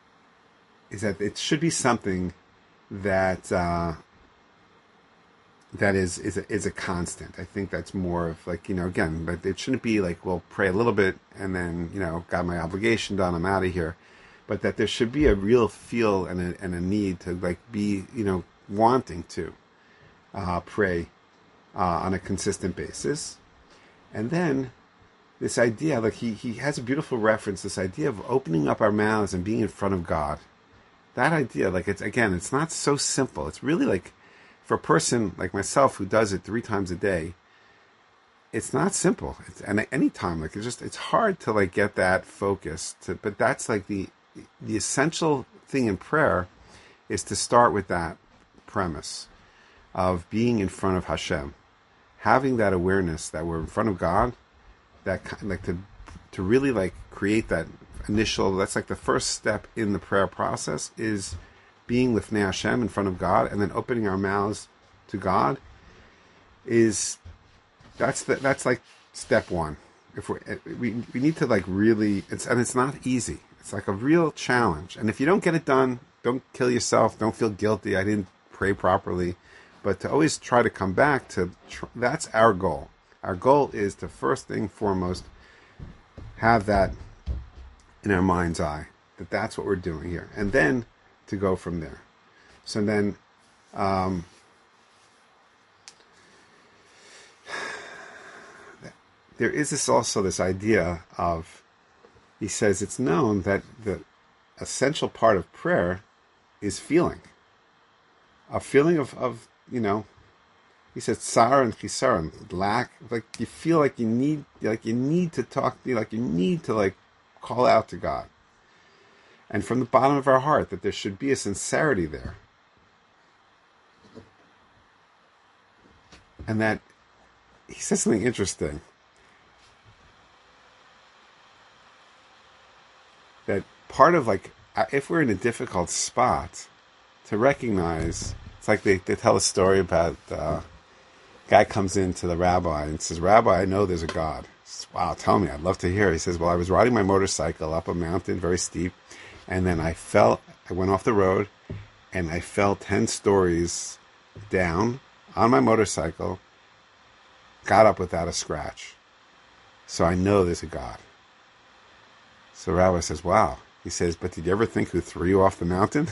is that it should be something that uh, that is is a, is a constant. I think that's more of like, you know, again, but it shouldn't be like, well, pray a little bit and then, you know, got my obligation done, I'm out of here. But that there should be a real feel and a, and a need to like be, you know, wanting to uh, pray uh, on a consistent basis. And then this idea, like he, he has a beautiful reference, this idea of opening up our mouths and being in front of God. That idea, like it's, again, it's not so simple. It's really like, for a person like myself who does it three times a day, it's not simple. It's, and at any time, like it's just, it's hard to like get that focus to, but that's like the, the essential thing in prayer is to start with that premise of being in front of Hashem, having that awareness that we're in front of God, that like to, to really like create that initial, that's like the first step in the prayer process is being lifnei Hashem in front of God, and then opening our mouths to God is that's the, that's like step one. If we we we need to like really, it's and it's not easy. It's like a real challenge. And if you don't get it done, don't kill yourself. Don't feel guilty. I didn't pray properly, but to always try to come back to that's our goal. Our goal is to first thing foremost have that in our mind's eye that that's what we're doing here, and then to go from there. So then um, there is this also this idea of, he says it's known that the essential part of prayer is feeling. A feeling of, of you know, he says tsar and chisar, lack, like you feel like you need, like you need to talk, like you need to like call out to God. And from the bottom of our heart, that there should be a sincerity there. And that, he says something interesting. That part of like, if we're in a difficult spot, to recognize, it's like they, they tell a story about, uh, a guy comes into the rabbi and says, Rabbi, I know there's a God. Says, wow, tell me, I'd love to hear. He says, well, I was riding my motorcycle up a mountain, very steep, and then I fell, I went off the road, and I fell ten stories down on my motorcycle, got up without a scratch. So I know there's a God. So Rabbi says, wow. He says, but did you ever think who threw you off the mountain?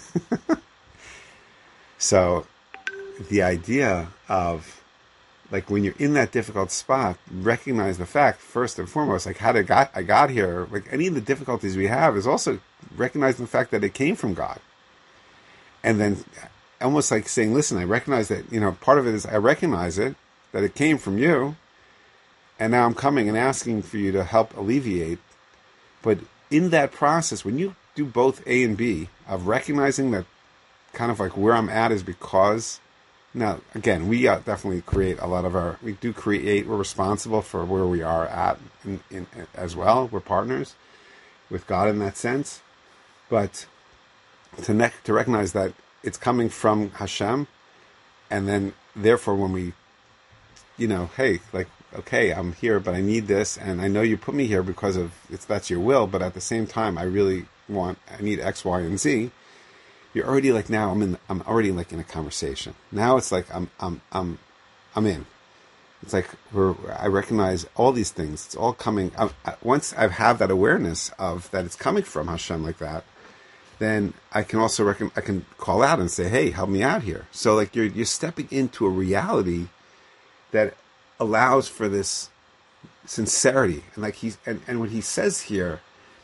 So the idea of, like when you're in that difficult spot, recognize the fact, first and foremost, like how did I got, I got here, like any of the difficulties we have is also recognizing the fact that it came from God. And then almost like saying, listen, I recognize that, you know, part of it is I recognize it, that it came from you, and now I'm coming and asking for you to help alleviate. But in that process, when you do both A and B, of recognizing that kind of like where I'm at is because, now, again, we uh, definitely create a lot of our, we do create, we're responsible for where we are at in, in, as well. We're partners with God in that sense. But to, ne- to recognize that it's coming from Hashem, and then therefore when we, you know, hey, like, okay, I'm here, but I need this, and I know you put me here because of, it's that's your will, but at the same time, I really want, I need X, Y, and Z. You're already like, now I'm in, I'm already like in a conversation. Now it's like, I'm, I'm, I'm, I'm in. It's like, we're, I recognize all these things. It's all coming. I, I, once I have that awareness of that it's coming from Hashem like that, then I can also reckon, I can call out and say, hey, help me out here. So like you're, you're stepping into a reality that allows for this sincerity. And like he's, and, and what he says here,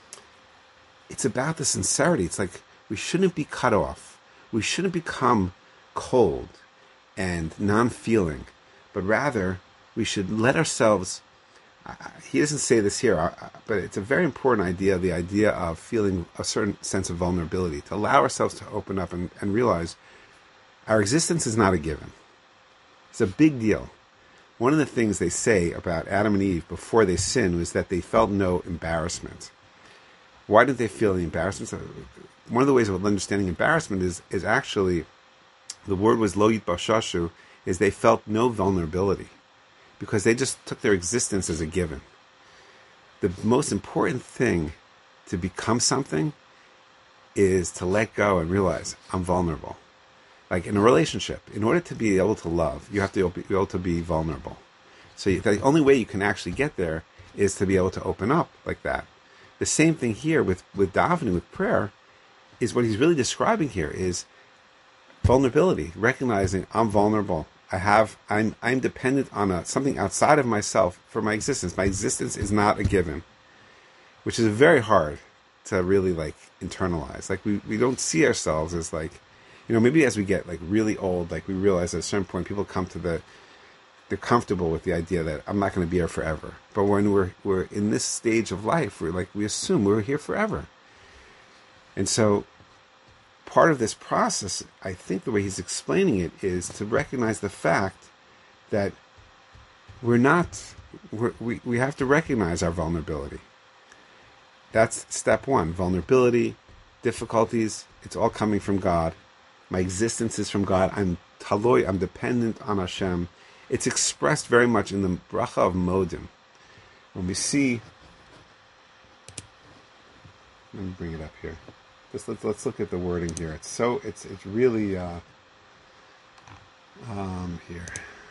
it's about the sincerity. It's like, we shouldn't be cut off. We shouldn't become cold and non-feeling, but rather we should let ourselves, uh, he doesn't say this here, uh, but it's a very important idea, the idea of feeling a certain sense of vulnerability, to allow ourselves to open up and, and realize our existence is not a given. It's a big deal. One of the things they say about Adam and Eve before they sinned was that they felt no embarrassment. Why did they feel the embarrassment? So one of the ways of understanding embarrassment is is actually, the word was lo yitbashashu, is they felt no vulnerability because they just took their existence as a given. The most important thing to become something is to let go and realize I'm vulnerable. Like in a relationship, in order to be able to love, you have to be able to be vulnerable. So the only way you can actually get there is to be able to open up like that. The same thing here with, with davening, with prayer, is what he's really describing here is vulnerability, recognizing I'm vulnerable. I have, I'm, I'm dependent on a, something outside of myself for my existence. My existence is not a given, which is very hard to really like internalize. Like we, we don't see ourselves as like, you know, maybe as we get like really old, like we realize at a certain point people come to the, they're comfortable with the idea that I'm not going to be here forever. But when we're, we're in this stage of life, we're like, we assume we're here forever. And so part of this process, I think the way he's explaining it is to recognize the fact that we're not, we're, we, we have to recognize our vulnerability. That's step one. Vulnerability, difficulties, it's all coming from God. My existence is from God. I'm taloy, I'm dependent on Hashem. It's expressed very much in the bracha of Modim. When we see, let me bring it up here. Just let's let's look at the wording here. It's so it's it's really uh, um here.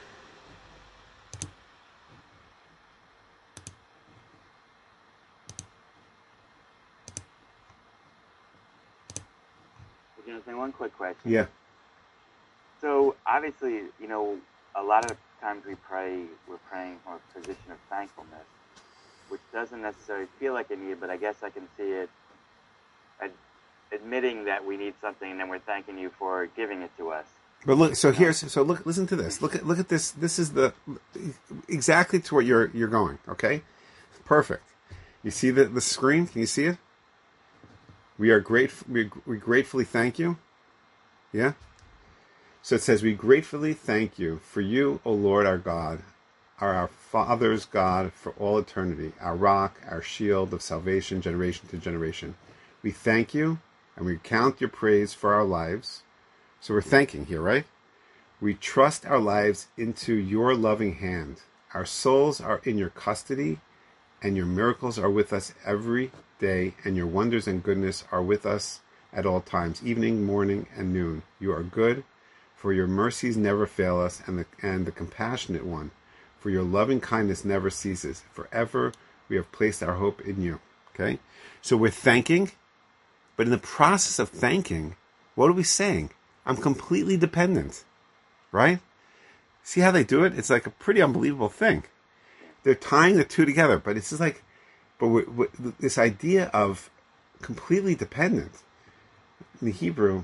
One quick question. Yeah. So obviously, you know, a lot of times we pray, we're praying from a position of thankfulness, which doesn't necessarily feel like a need, but I guess I can see it ad- admitting that we need something, and then we're thanking you for giving it to us. But look, so here's so look, listen to this. Look at look at this. This is the exactly to where you're you're going. Okay, perfect. You see the the screen? Can you see it? We are grateful. We, we gratefully thank you. Yeah. So it says, we gratefully thank you for you, O Lord, our God, are our Father's God for all eternity, our rock, our shield of salvation, generation to generation. We thank you and we count your praise for our lives. So we're thanking here, right? We trust our lives into your loving hand. Our souls are in your custody, and your miracles are with us every day, and your wonders and goodness are with us at all times, evening, morning, and noon. You are good, for your mercies never fail us, and the, and the compassionate one, for your loving kindness never ceases. Forever we have placed our hope in you. Okay? So we're thanking, but in the process of thanking, what are we saying? I'm completely dependent, right? See how they do it? It's like a pretty unbelievable thing. They're tying the two together, but it's just like, but we, we, this idea of completely dependent in the Hebrew,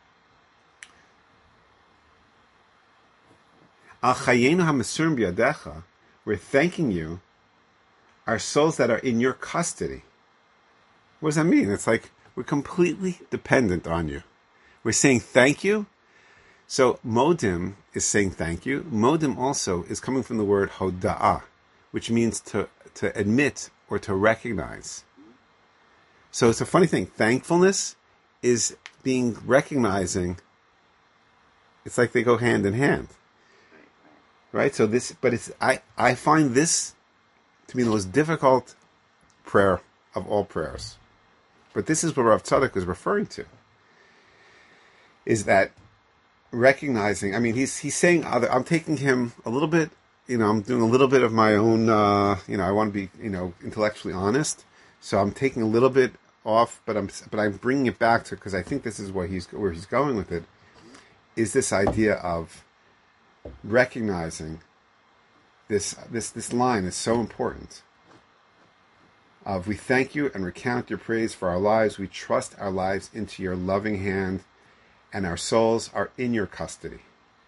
Al chayenu hamasurim biyadecha, we're thanking you, our souls that are in your custody. What does that mean? It's like we're completely dependent on you. We're saying thank you. So modim is saying thank you. Modim also is coming from the word hoda'ah, which means to, to admit or to recognize. So it's a funny thing. Thankfulness is being recognizing. It's like they go hand in hand. Right? So this, but it's, I, I find this to be the most difficult prayer of all prayers. But this is what Rav Tzadok is referring to. Is that recognizing, I mean, he's, he's saying, other, I'm taking him a little bit, you know, I'm doing a little bit of my own, uh, you know, I want to be, you know, intellectually honest. So I'm taking a little bit off, but I'm, but I'm bringing it back to, because I think this is where he's, where he's going with it, is this idea of recognizing this, this, this line is so important. Of we thank you and recount your praise for our lives. We trust our lives into your loving hand, and our souls are in your custody.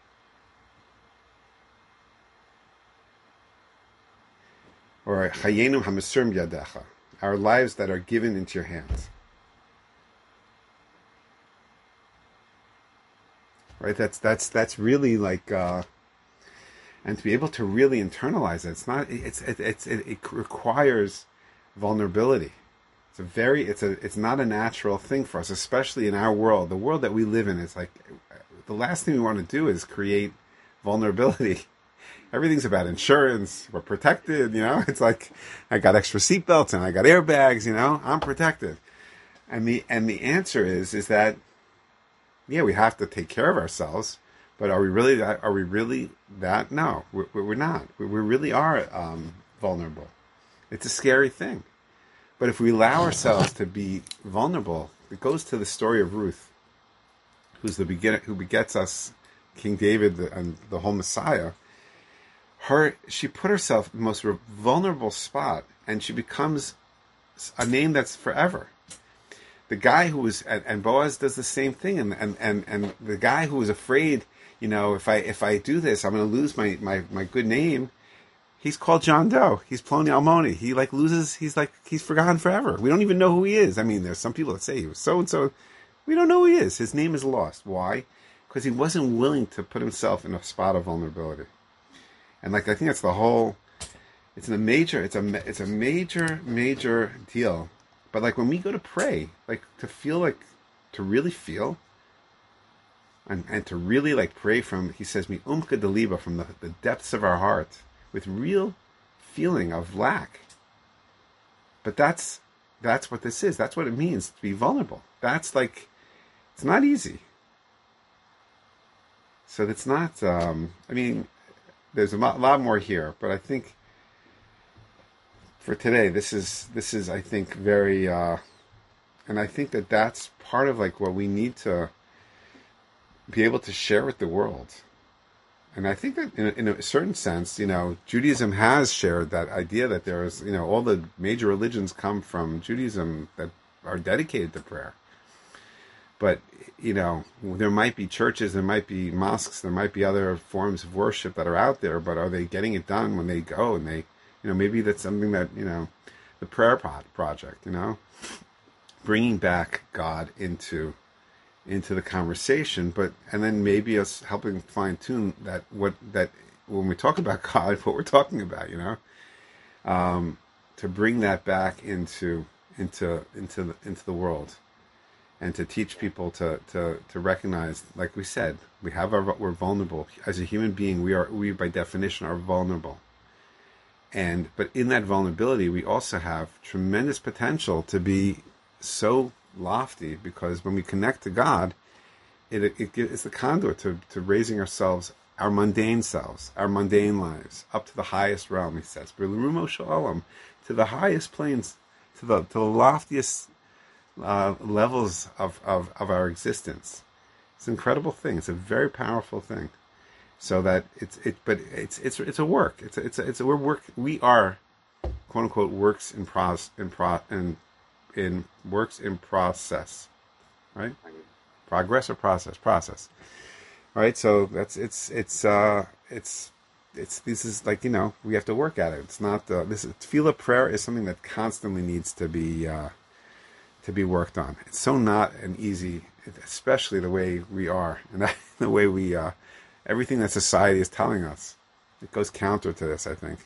Or chayenu hamasurim biyadecha, our lives that are given into your hands. Right? That's that's that's really like, uh, and to be able to really internalize it, it's not. It's it, it's it, it requires vulnerability. It's a very. It's a. It's not a natural thing for us, especially in our world. The world that we live in is like, the last thing we want to do is create vulnerability. Everything's about insurance. We're protected, you know. It's like I got extra seatbelts and I got airbags, you know. I'm protected. And the and the answer is is that yeah, we have to take care of ourselves, but are we really that? Are we really that? No, we're, we're not. We really are um, vulnerable. It's a scary thing. But if we allow ourselves to be vulnerable, it goes to the story of Ruth, who's the beginner, who begets us, King David and the whole Messiah. Her, she put herself in the most vulnerable spot, and she becomes a name that's forever. The guy who was, and, and Boaz does the same thing, and, and, and, and the guy who was afraid, you know, if I if I do this, I'm going to lose my, my, my good name. He's called John Doe. He's Ploni Almoni. He like loses. He's like he's forgotten forever. We don't even know who he is. I mean, there's some people that say he was so and so. We don't know who he is. His name is lost. Why? Because he wasn't willing to put himself in a spot of vulnerability. And like I think that's the whole. It's a major. It's a it's a major major deal. But like when we go to pray, like to feel like, to really feel, and, and to really like pray from, he says, mi umka deliba, from the, the depths of our heart, with real feeling of lack. But that's, that's what this is. That's what it means to be vulnerable. That's like, it's not easy. So it's not, um, I mean, there's a lot, lot more here, but I think, for today, this is this is I think very, uh, and I think that that's part of like what we need to be able to share with the world. And I think that in a, in a certain sense, you know, Judaism has shared that idea that there is, you know, all the major religions come from Judaism that are dedicated to prayer. But you know, there might be churches, there might be mosques, there might be other forms of worship that are out there, but are they getting it done when they go and they? You know, maybe that's something that, you know, the prayer project, you know, bringing back God into into the conversation, but and then maybe us helping fine tune that what that when we talk about God, what we're talking about, you know, um, to bring that back into into into the, into the world, and to teach people to to to recognize, like we said, we have our we're vulnerable as a human being. We are we by definition are vulnerable. And but in that vulnerability, we also have tremendous potential to be so lofty, because when we connect to God, it it it's the conduit to, to raising ourselves, our mundane selves, our mundane lives, up to the highest realm. He says, to the highest planes, to the to the loftiest uh, levels of, of, of our existence. It's an incredible thing. It's a very powerful thing. So that it's it, but it's it's it's a work. It's a, it's a, it's a, we're work. We are, quote unquote, works in pros in pro in in works in process, right? Progress or process? Process, right? So that's it's it's uh it's it's this is like, you know, we have to work at it. It's not uh, this tefillah prayer is something that constantly needs to be uh, to be worked on. It's so not an easy, especially the way we are and the way we. Uh, Everything that society is telling us, it goes counter to this, I think.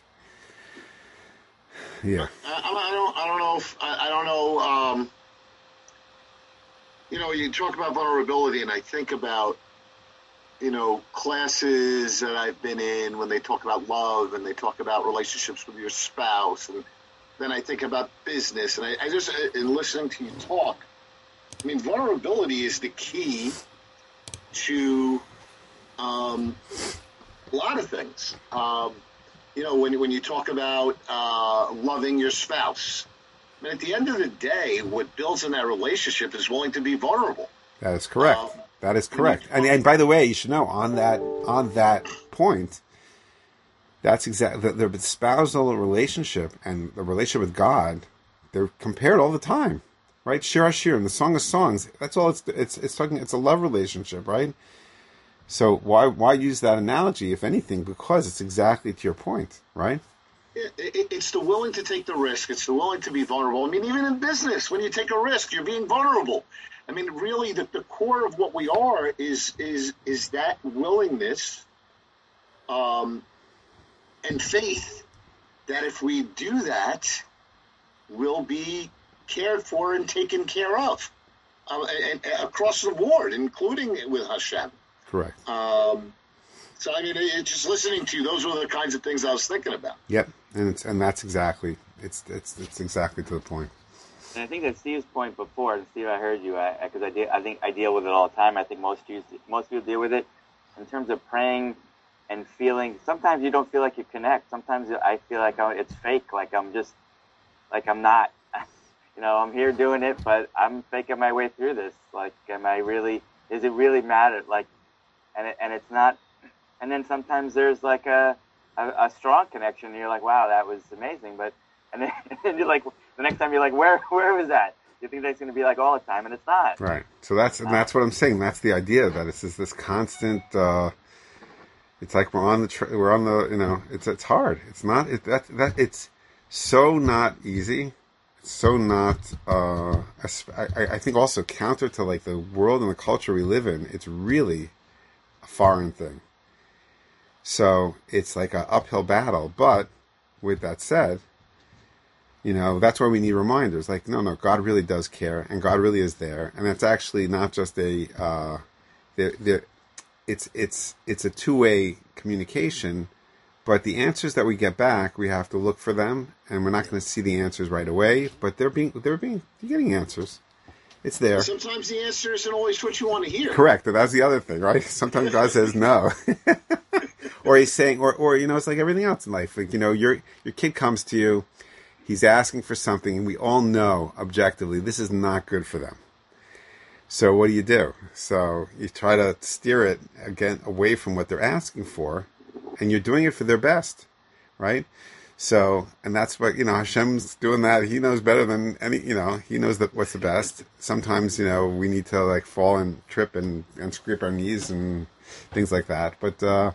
Yeah. I, I don't. I don't know. If, I, I don't know. Um, you know, you talk about vulnerability, and I think about, you know, classes that I've been in when they talk about love and they talk about relationships with your spouse, and then I think about business, and I, I just in listening to you talk, I mean, vulnerability is the key to. Um, a lot of things. Um, you know, when when you talk about uh, loving your spouse, I mean, at the end of the day, what builds in that relationship is willing to be vulnerable. That is correct. Um, that is correct. And and by the way, you should know on that on that point, that's exactly the, the spousal relationship and the relationship with God. They're compared all the time, right? Shir Hashir in the Song of Songs. That's all. It's it's it's talking. It's a love relationship, right? So why why use that analogy, if anything? Because it's exactly to your point, right? It, it, it's the willing to take the risk. It's the willing to be vulnerable. I mean, even in business, when you take a risk, you're being vulnerable. I mean, really, the, the core of what we are is is is that willingness um, and faith that if we do that, we'll be cared for and taken care of uh, and, and across the board, including with Hashem. Correct. Um, so, I mean, it, just listening to you, those were the kinds of things I was thinking about. Yep, and it's and that's exactly it's it's it's exactly to the point. And I think that Steve's point before, and Steve, I heard you, because I, I, de- I think I deal with it all the time. I think most Jews, most people deal with it in terms of praying and feeling. Sometimes you don't feel like you connect. Sometimes I feel like I'm, it's fake, like I'm just, like I'm not. You know, I'm here doing it, but I'm faking my way through this. Like, am I really? Is it really matter? Like, and it, and it's not. And then sometimes there's like a, a, a strong connection. And you're like, wow, that was amazing. But and then, and then you're like, the next time you're like, where where was that? You think that's going to be like all the time, and it's not. Right. So that's and that's what I'm saying. That's the idea that it's just this constant. Uh, it's like we're on the tra- we're on the you know it's it's hard. It's not it, that that it's so not easy. It's so not. Uh, I, I think also counter to like the world and the culture we live in. It's really a foreign thing. So it's like an uphill battle. But with that said, you know, that's why we need reminders. Like, no, no, God really does care, and God really is there, and it's actually not just a. Uh, the the, it's it's it's a two-way communication, but the answers that we get back, we have to look for them, and we're not going to see the answers right away. But they're being they're being you're getting answers. It's there. Sometimes the answer isn't always what you want to hear. Correct. That's the other thing, right? Sometimes God says no. Or he's saying, or, or, you know, it's like everything else in life. Like, you know, your, your kid comes to you, he's asking for something, and we all know objectively this is not good for them. So what do you do? So you try to steer it again away from what they're asking for, and you're doing it for their best, right? So, and that's what, you know, Hashem's doing that. He knows better than any, you know, he knows that what's the best. Sometimes, you know, we need to like fall and trip and, and scrape our knees and things like that. But, uh,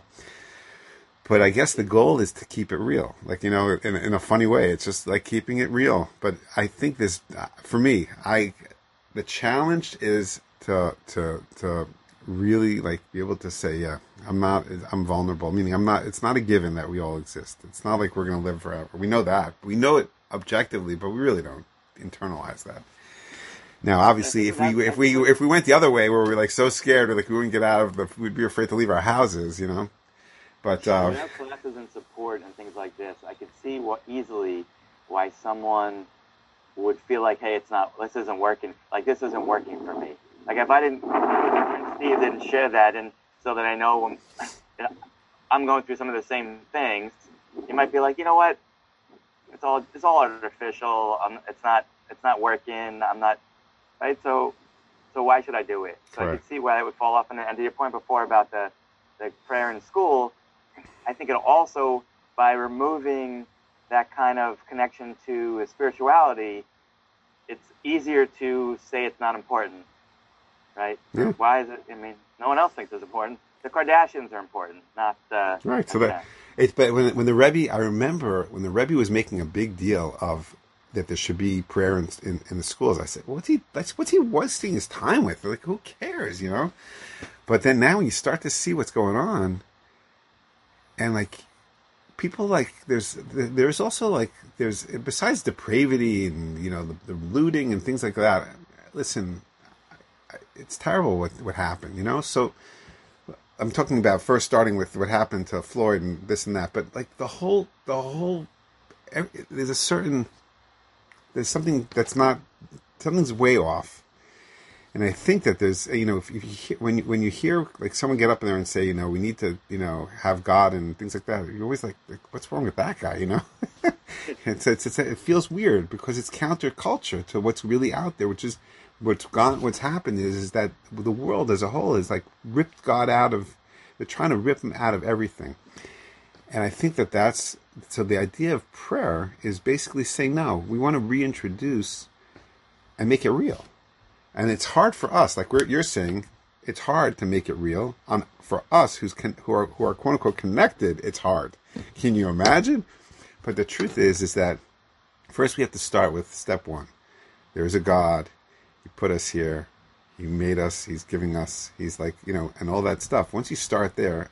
but I guess the goal is to keep it real. Like, you know, in, in a funny way, it's just like keeping it real. But I think this, for me, I, the challenge is to, to, to really like be able to say, yeah, I'm not, I'm vulnerable. Meaning I'm not, it's not a given that we all exist. It's not like we're going to live forever. We know that. We know it objectively, but we really don't internalize that. Now, obviously, if we, if we, if we went the other way where we're like so scared or like we wouldn't get out of the, we'd be afraid to leave our houses, you know, but, uh, without classes and support and things like this, I could see what easily why someone would feel like, hey, it's not, this isn't working. Like, this isn't working for me. Like, if I didn't, if Steve didn't share that, and so that I know I'm, you know, I'm going through some of the same things, you might be like, you know what, it's all, it's all artificial. Um, it's not, it's not working. I'm not, right? So, so why should I do it? So right. I could see why it would fall off. And, and to your point before about the, the prayer in school, I think it'll also, by removing that kind of connection to spirituality, it's easier to say it's not important, right? Yeah. Why is it? I mean, no one else thinks it's important. The Kardashians are important, not uh, right. So that it's but when when the Rebbe, I remember when the Rebbe was making a big deal of that there should be prayer in in, in the schools. I said, well, what's he? That's what's he wasting his time with? Like, who cares, you know? But then now when you start to see what's going on, and like. People like there's there's also like there's besides depravity and you know the, the looting and things like that. Listen, it's terrible what what happened, you know. So I'm talking about first starting with what happened to Floyd and this and that, but like the whole the whole there's a certain there's something that's not something's way off. And I think that there's, you know, if you hear, when you, when you hear like someone get up in there and say, you know, we need to, you know, have God and things like that, you're always like, like what's wrong with that guy, you know? it's, it's, it's, it feels weird because it's counterculture to what's really out there, which is what's gone. What's happened is is that the world as a whole is like ripped God out of. They're trying to rip him out of everything, and I think that that's so. The idea of prayer is basically saying, no, we want to reintroduce and make it real. And it's hard for us, like we're, you're saying, it's hard to make it real. On for us, who's con, who are who are quote unquote connected, it's hard. Can you imagine? But the truth is, is that first we have to start with step one. There is a God. He put us here. He made us. He's giving us. He's like you know, and all that stuff. Once you start there,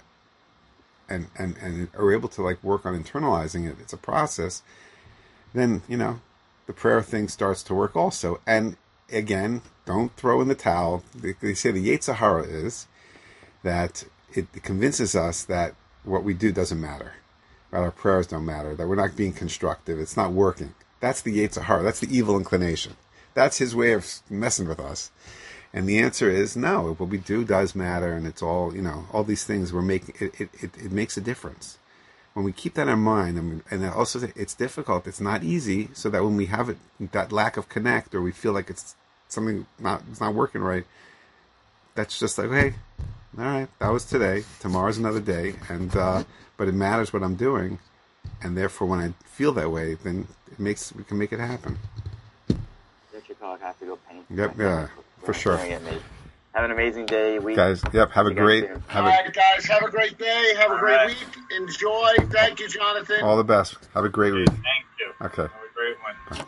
and and and are able to like work on internalizing it, it's a process. Then you know, the prayer thing starts to work also, and again. Don't throw in the towel. They say the Yetzer Hara is that it convinces us that what we do doesn't matter, that our prayers don't matter, that we're not being constructive, it's not working. That's the Yetzer Hara. That's the evil inclination. that's his way of messing with us. And the answer is no. What we do does matter, and it's all, you know, all these things we're making. It it, it, it makes a difference when we keep that in mind. And, and also, it's difficult. It's not easy. So that when we have it, that lack of connect, or we feel like it's something not it's not working right, that's just like, hey, all right, that was today. Tomorrow's another day, and uh, but it matters what I'm doing, and therefore, when I feel that way, then it makes we can make it happen. I have to go paint. Yep, yeah, for sure. Have an amazing day, week. Guys, yep, have a great... Have all a, right, guys, have a great day. Have a great right. week. Enjoy. Thank you, Jonathan. all the best. Have a great week. Thank you. Okay. Have a great one.